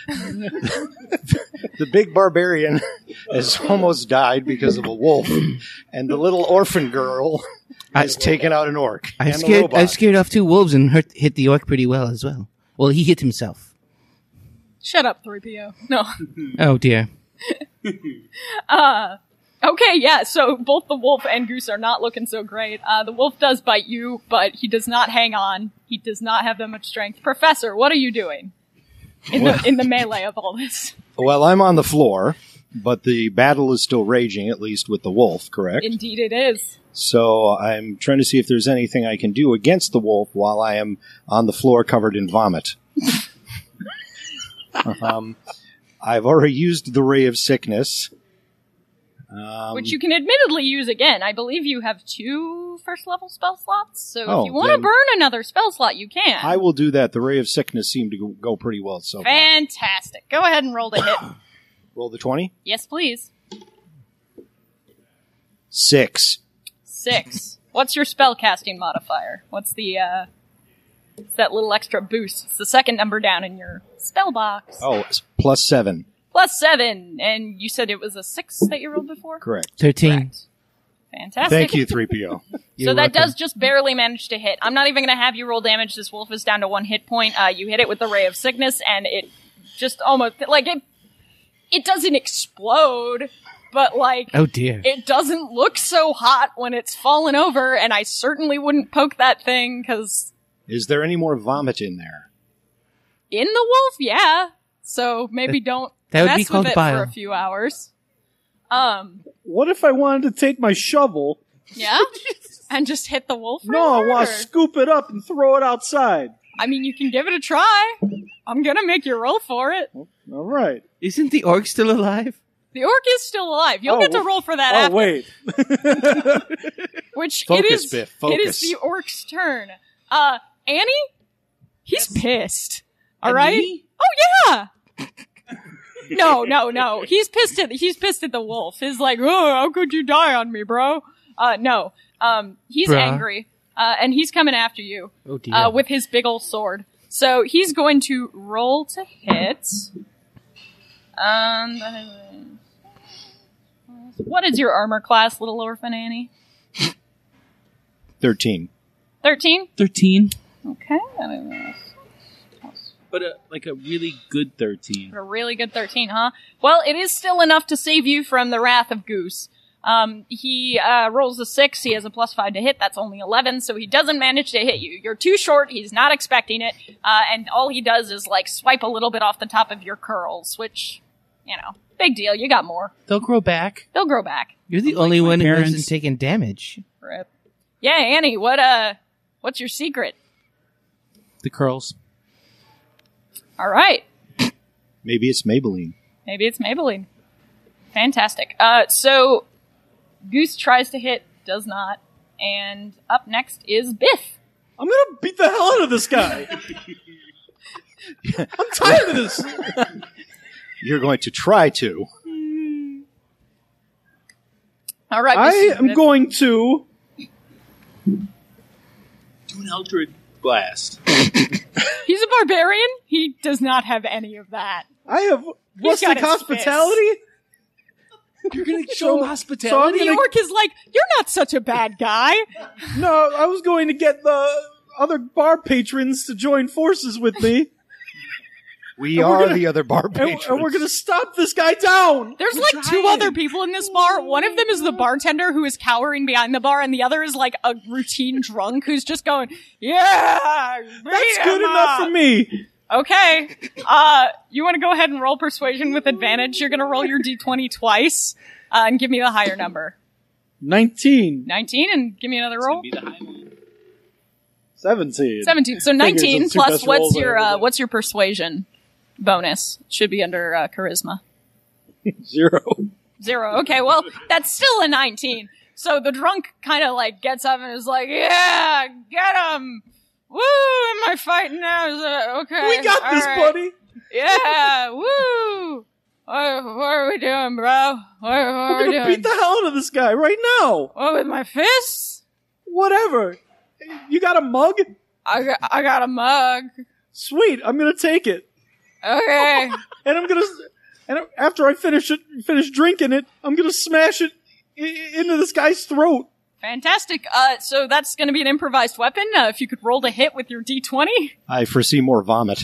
the big barbarian has almost died because of a wolf, and the little orphan girl has taken out an orc. I and the scared. robot. I scared off two wolves and hurt, hit the orc pretty well as well. Well, he hit himself. shut up, three P O. No. Oh dear. Uh, okay, yeah, so both the wolf and Goose are not looking so great. Uh, the wolf does bite you, but he does not hang on. He does not have that much strength. Professor, what are you doing in the, in the melee of all this? Well, I'm on the floor, but the battle is still raging, at least with the wolf, correct? Indeed it is. So I'm trying to see if there's anything I can do against the wolf while I am on the floor covered in vomit. um, I've already used the Ray of Sickness. Um, Which you can admittedly use again. I believe you have two first level spell slots, so Oh, if you want to then- burn another spell slot, you can. I will do that. The Ray of Sickness seemed to go- go pretty well so far. Fantastic. Go ahead and roll the hit. Roll the twenty. Yes, please. Six. Six. What's your spellcasting modifier? What's the, uh, it's that little extra boost? It's the second number down in your spell box. Oh, it's plus seven. Plus seven, and you said it was a six that you rolled before? Correct. thirteen. Correct. Fantastic. Thank you, three P O. So You're that welcome. does just barely manage to hit. I'm not even going to have you roll damage. This wolf is down to one hit point. Uh, you hit it with the Ray of Sickness, and it just almost, like, it, it doesn't explode, but, like, Oh dear. it doesn't look so hot when it's fallen over, and I certainly wouldn't poke that thing, because Is there any more vomit in there? in the wolf, yeah. So maybe don't that would mess be called with it bile. for a few hours. Um, What if I wanted to take my shovel? yeah? And just hit the wolf No, I really want hard, to or- scoop it up and throw it outside. I mean, you can give it a try. I'm gonna make you roll for it. All right. Isn't the orc still alive? The orc is still alive. You'll Oh, get to well- roll for that Oh, after. wait. Which Focus, it is. Biff, It is focus. the orc's turn. Uh, Annie, he's pissed. All And right. me? Oh yeah. no, no, no. He's pissed at he's pissed at the wolf. He's like, oh, how could you die on me, bro? Uh, no. Um, he's Bruh. angry. Uh, and he's coming after you. Oh dear. Uh, with his big ol' sword. So he's going to roll to hit. Um, that is- what is your armor class, little orphan Annie? Thirteen. Thirteen. thirteen, Okay, that is but a, like a really good thirteen. a really good thirteen, huh? Well, it is still enough to save you from the wrath of Goose. Um, he uh, rolls a six. He has a plus five to hit. That's only eleven, so he doesn't manage to hit you. You're too short. He's not expecting it, uh, and all he does is like swipe a little bit off the top of your curls, which, you know, big deal. You got more. They'll grow back. They'll grow back. You're the Unlike only my one who parents. hasn't taken damage. Rip. Yeah, Annie. What uh, what's your secret? The curls. All right. Maybe it's Maybelline. Maybe it's Maybelline. Fantastic. Uh, so Goose tries to hit, does not, and up next is Biff. I'm gonna beat the hell out of this guy. I'm tired of this. You're going to try to. All right, I Mister am Biff. going to. Do an Eldritch Blast. He's a barbarian. He does not have any of that. I have He's got rustic his hospitality. You're going to So- show so hospitality? I'm The gonna- orc is like, you're not such a bad guy. No, I was going to get the other bar patrons to join forces with me, We And we're are gonna- the other bar and, patrons. and we're going to stop this guy down. There's We're like two trying. other people in this bar. One of them is the bartender who is cowering behind the bar, and the other is like a routine drunk who's just going, yeah, That's beat good him enough up." for me. Okay. Uh, you want to go ahead and roll persuasion with advantage? You're going to roll your d twenty twice, uh, and give me the higher number. Nineteen. nineteen, and give me another roll. Be the high one. Seventeen. seventeen. So Figures nineteen those two plus best what's rolls your, I ever uh, did. what's your persuasion bonus? Should be under, uh, charisma. Zero. Zero. Okay, well, that's still a nineteen. So the drunk kind of like gets up and is like, yeah, get him. Woo, am I fighting now? Is it, okay. We got all this, right. buddy. Yeah, woo. What, what are we doing, bro? What, what are We're we going to doing? beat the hell out of this guy right now. What, with my fists? Whatever. You got a mug? I got, I got a mug. Sweet. I'm going to take it. Okay. And I'm going to, and after I finish it, finish drinking it, I'm going to smash it i- into this guy's throat. Fantastic. Uh, so that's going to be an improvised weapon. Uh, if you could roll to hit with your d twenty. I foresee more vomit.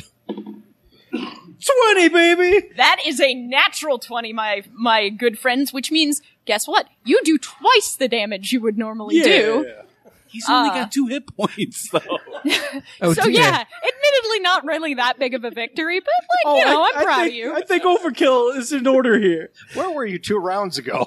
twenty, baby! That is a natural twenty, my my good friends, which means, guess what? You do twice the damage you would normally do. He's only Uh. got two hit points, though. Oh So dear. yeah, admittedly not really that big of a victory, but like, Oh, you know, I, I'm I proud think, of you. I think overkill is in order here. Where were you two rounds ago?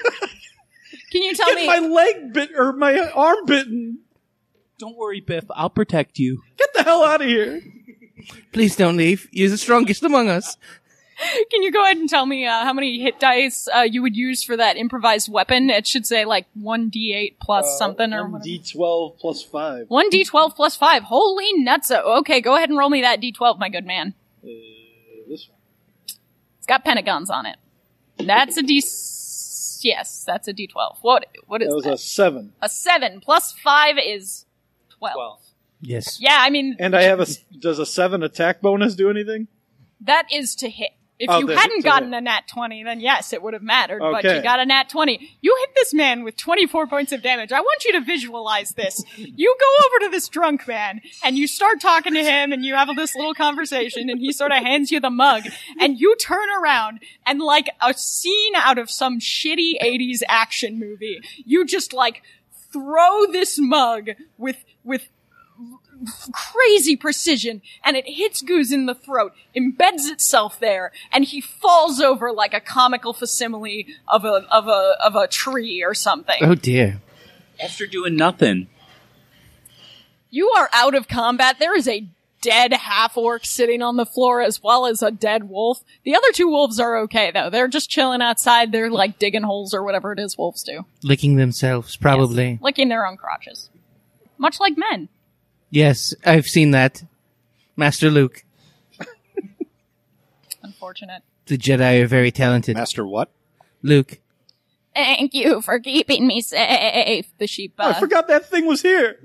Can you tell Get me, my leg bit, or my arm bitten. Don't worry, Biff. I'll protect you. Get the hell out of here. Please don't leave. You're the strongest among us. can you go ahead and tell me uh, how many hit dice uh, you would use for that improvised weapon? It should say like one d eight plus something or whatever. D twelve plus five. one d twelve plus five. Holy nutso. Okay, go ahead and roll me that d twelve, my good man. This one. It's got pentagons on it. That's a d... yes, that's a D twelve. What what is That was that? a seven. A seven plus five is twelve. Twelve. Yes. Yeah, I mean And I have a. Does a seven attack bonus do anything? that is to hit. If Oh, you the- hadn't to gotten hit. a nat twenty, then yes, it would have mattered. But Okay. you got a nat twenty. You hit this man with twenty-four points of damage. I want you to visualize this. You go over to this drunk man, and you start talking to him, and you have this little conversation, and he sort of hands you the mug, and you turn around, and like a scene out of some shitty eighties action movie, you just like throw this mug with, with crazy precision, and it hits Goose in the throat, embeds itself there, and he falls over like a comical facsimile of a of a of a tree or something. Oh dear. After doing nothing. You are out of combat. There is a dead half orc sitting on the floor as well as a dead wolf. The other two wolves are okay though. They're just chilling outside. They're like digging holes or whatever it is wolves do. Licking themselves, probably. Yes, licking their own crotches. Much like men. Yes, I've seen that. Master Luke. Unfortunate. The Jedi are very talented. Master what? Luke. Thank you for keeping me safe. The sheep. Oh, I Uh, forgot that thing was here.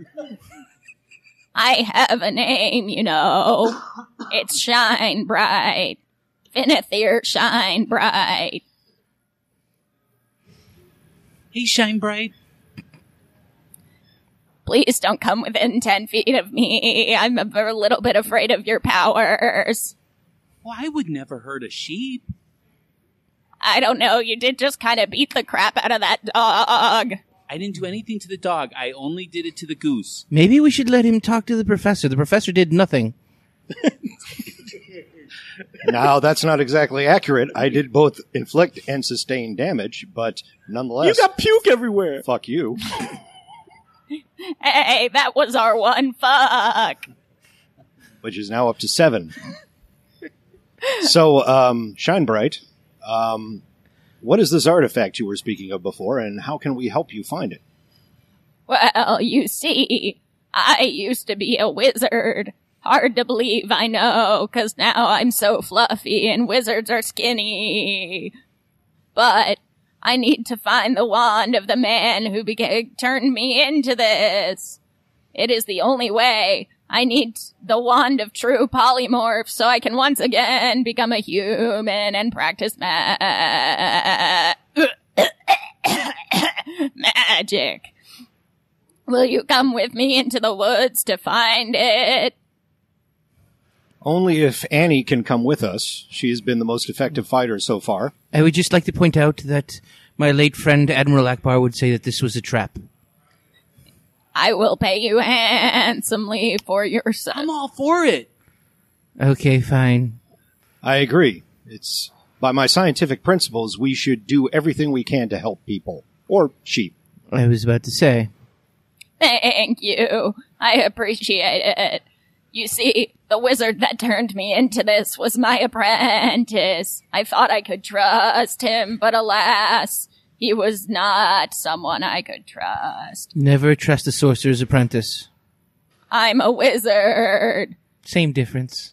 I have a name, you know. It's Shine Bright. Finithir Shine Bright. Hey, Shine Bright. Please don't come within ten feet of me. I'm a, a little bit afraid of your powers. Well, I would never hurt a sheep. I don't know, you did just kind of beat the crap out of that dog. I didn't do anything to the dog. I only did it to the goose. Maybe we should let him talk to the professor. The professor did nothing. Now, that's not exactly accurate. I did both inflict and sustain damage, but nonetheless, You got puke everywhere. fuck you. Hey, that was our one fuck. Which is now up to seven. So, um, Shine Bright, um, what is this artifact you were speaking of before, and how can we help you find it? Well, you see, I used to be a wizard. Hard to believe, I know, 'cause now I'm so fluffy and wizards are skinny. But I need to find the wand of the man who beca- turned me into this. It is the only way. I need the wand of true polymorph so I can once again become a human and practice ma- magic. Will you come with me into the woods to find it? Only if Annie can come with us. She's been the most effective fighter so far. I would just like to point out that my late friend Admiral Akbar would say that this was a trap. I will pay you handsomely for your I'm son. all for it. Okay, fine. I agree. It's by my scientific principles, we should do everything we can to help people. Or sheep. I was about to say. Thank you. I appreciate it. You see, the wizard that turned me into this was my apprentice. I thought I could trust him, but alas, he was not someone I could trust. Never trust a sorcerer's apprentice. I'm a wizard. Same difference.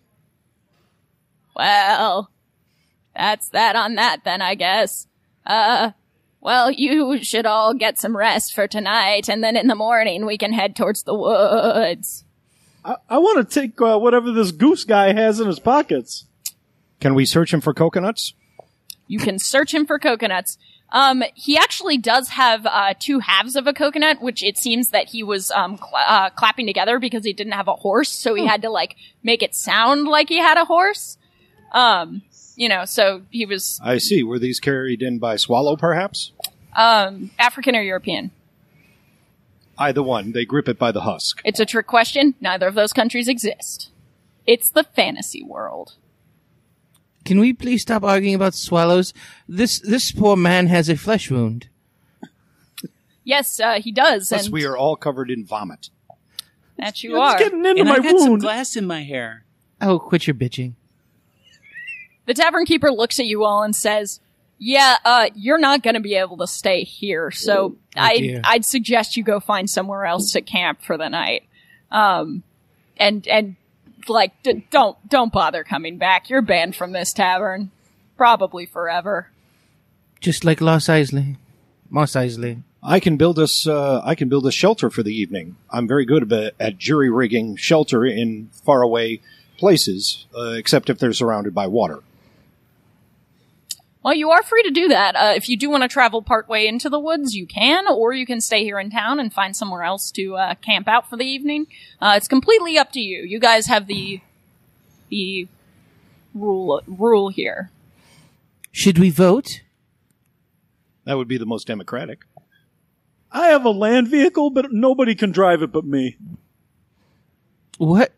Well, that's that on that then, I guess. Uh, well, you should all get some rest for tonight, and then in the morning we can head towards the woods. I, I want to take uh, whatever this goose guy has in his pockets. Can we search him for coconuts? You can search him for coconuts. Um, he actually does have, uh, two halves of a coconut, which it seems that he was, um, cl- uh, clapping together because he didn't have a horse, so he had to, like, make it sound like he had a horse. Um, you know, so he was, I see. Were these carried in by Swallow, perhaps? um, African or European. Either one. They grip it by the husk. It's a trick question. Neither of those countries exist. It's the fantasy world. Can we please stop arguing about swallows? This this poor man has a flesh wound. Yes, uh, he does, Plus, and we are all covered in vomit. that you It's are. getting into And my I got some wound. glass in my hair. Oh, quit your bitching. The tavern keeper looks at you all and says, yeah, uh, you're not gonna be able to stay here, so I'd, dear. I'd suggest you go find somewhere else to camp for the night. Um, and, and, like, d- don't, don't bother coming back. You're banned from this tavern. Probably forever. Just like Lost Isley. most easily. I can build us. Uh, I can build a shelter for the evening. I'm very good at, at jury rigging shelter in faraway places, uh, except if they're surrounded by water. Well, you are free to do that. Uh, if you do want to travel partway into the woods, you can, or you can stay here in town and find somewhere else to uh, camp out for the evening. Uh, it's completely up to you. You guys have the the rule rule here. Should we vote? That would be the most democratic. I have a land vehicle, but nobody can drive it but me. What?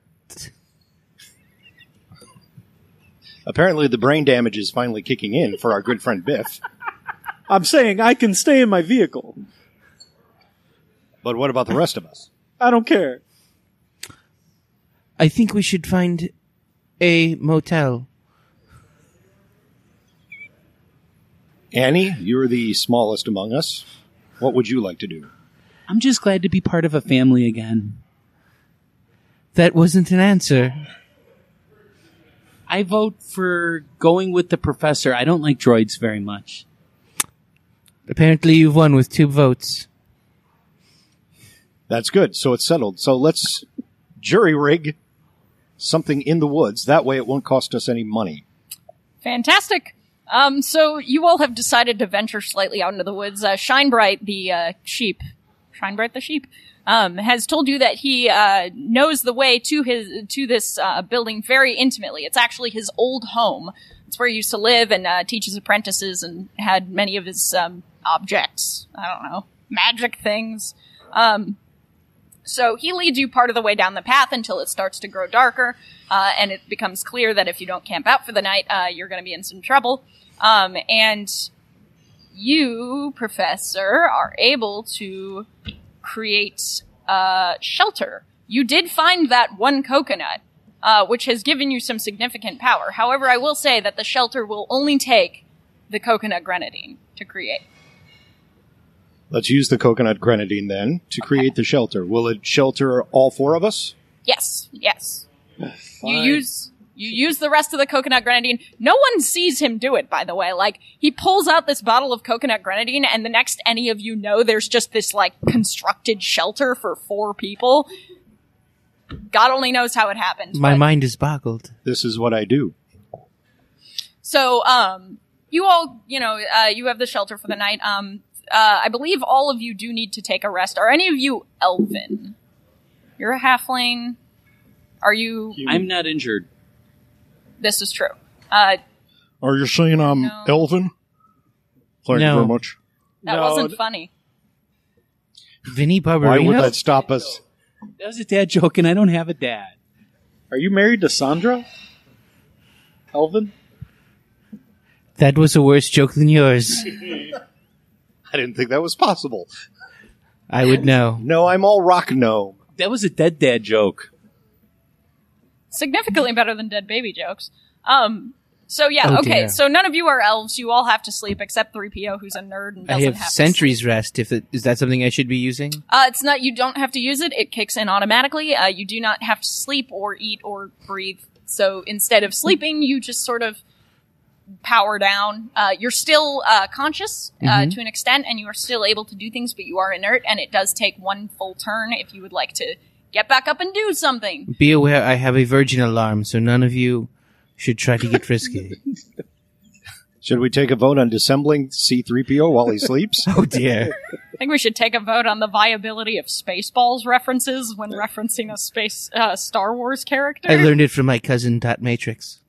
Apparently, the brain damage is finally kicking in for our good friend Biff. I'm saying I can stay in my vehicle. But what about the rest of us? I don't care. I think we should find a motel. Annie, you're the smallest among us. What would you like to do? I'm just glad to be part of a family again. That wasn't an answer. I vote for going with the professor. I don't like droids very much. Apparently you've won with two votes. That's good. So it's settled. So let's jury rig something in the woods. That way it won't cost us any money. Fantastic. Um, so you all have decided to venture slightly out into the woods. Uh, Shinebright, the uh, sheep, Shinebright the sheep, um, has told you that he uh, knows the way to his to this uh, building very intimately. It's actually his old home. It's where he used to live and uh, teach his apprentices and had many of his um, objects. I don't know, magic things. Um, So he leads you part of the way down the path until it starts to grow darker, uh, and it becomes clear that if you don't camp out for the night, uh, you're going to be in some trouble. Um, and you, Professor, are able to create uh, shelter. You did find that one coconut, uh, which has given you some significant power. However, I will say that the shelter will only take the coconut grenadine to create. Let's use the coconut grenadine then to create the shelter. Will it shelter all four of us? Yes, yes. You Fine. use you use the rest of the coconut grenadine. No one sees him do it, by the way. Like, he pulls out this bottle of coconut grenadine, and the next any of you know, there's just this, like, constructed shelter for four people. God only knows how it happened. My but- mind is boggled. This is what I do. So, um, you all, you know, uh, you have the shelter for the night. Um, uh, I believe all of you do need to take a rest. Are any of you elven? You're a halfling. Are you? I'm not injured. This is true. Uh, Are you saying I'm No. elven? Thank No. you very much. that No, wasn't th- funny. Vinny Why would Barbarino? that stop us? That was a dad joke, and I don't have a dad. Are you married to Sandra? Elvin? That was a worse joke than yours. I didn't think that was possible. I would know. No, I'm all rock gnome. That was a dead dad joke. Significantly better than dead baby jokes. Um, so yeah, Oh, okay, dear. so none of you are elves. You all have to sleep except three P O, who's a nerd and I doesn't have have to Sentry's Rest. If it, is that something I should be using? Uh, it's not, you don't have to use it. It kicks in automatically. Uh, you do not have to sleep or eat or breathe. So instead of sleeping, you just sort of power down. Uh, you're still, uh, conscious, uh, Mhm. to an extent, and you are still able to do things, but you are inert, and it does take one full turn if you would like to get back up and do something. Be aware I have a virgin alarm, so none of you should try to get risky. Should we take a vote on dissembling C three P O while he sleeps? Oh dear. I think we should take a vote on the viability of Spaceballs references when referencing a space, uh, Star Wars character. I learned it from my cousin Dot Matrix.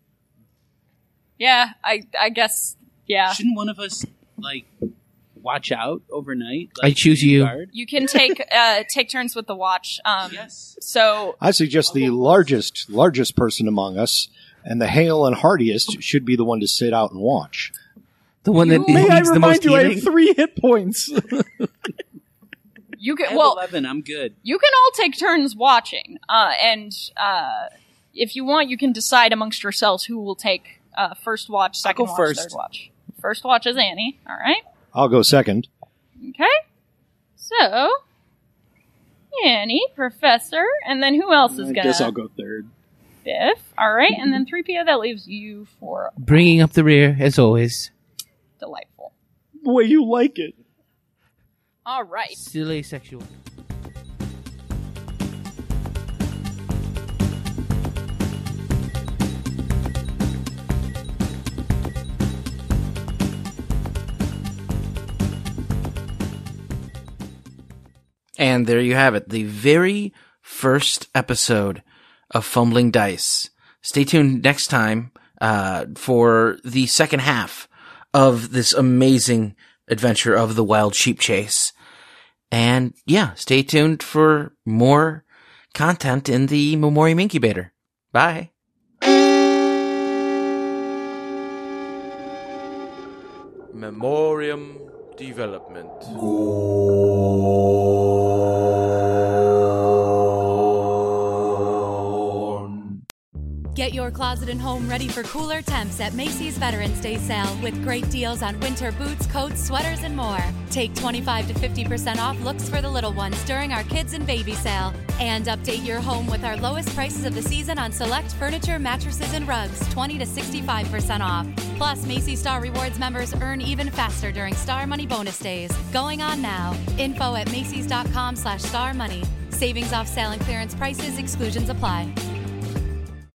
Yeah, I, I guess, yeah. Shouldn't one of us, like, watch out overnight? I Like, choose in you. guard? You can take, uh, take turns with the watch. Um, Yes. so, I suggest the largest, largest person among us and the hale and hardiest should be the one to sit out and watch. The one that May I needs the most remind you, I healing. have three hit points. you I can, have well, eleven. I'm good. you can all take turns watching, uh, and, uh, if you want, you can decide amongst yourselves who will take, uh, first watch, second go watch, first. third watch. First watch is Annie, alright? I'll go second. Okay. So, Annie, Professor, and then who else is I gonna? guess I'll go third. Biff, alright, and then three P O, that leaves you for Bringing up the rear, as always. delightful. The way you like it. All right. Still asexual. And there you have it, the very first episode of Fumbling Dice. Stay tuned next time uh, for the second half of this amazing adventure of the Wild Sheep Chase. And yeah, stay tuned for more content in the Memoriam Incubator. Bye. Memoriam Development. Get your closet and home ready for cooler temps at Macy's Veterans Day sale with great deals on winter boots, coats, sweaters, and more. Take twenty-five to fifty percent off looks for the little ones during our kids and baby sale. And update your home with our lowest prices of the season on select furniture, mattresses, and rugs, twenty to sixty-five percent off. Plus, Macy's Star Rewards members earn even faster during Star Money bonus days. Going on now. Info at Macys.com slash Star Money. Savings off sale and clearance prices. Exclusions apply.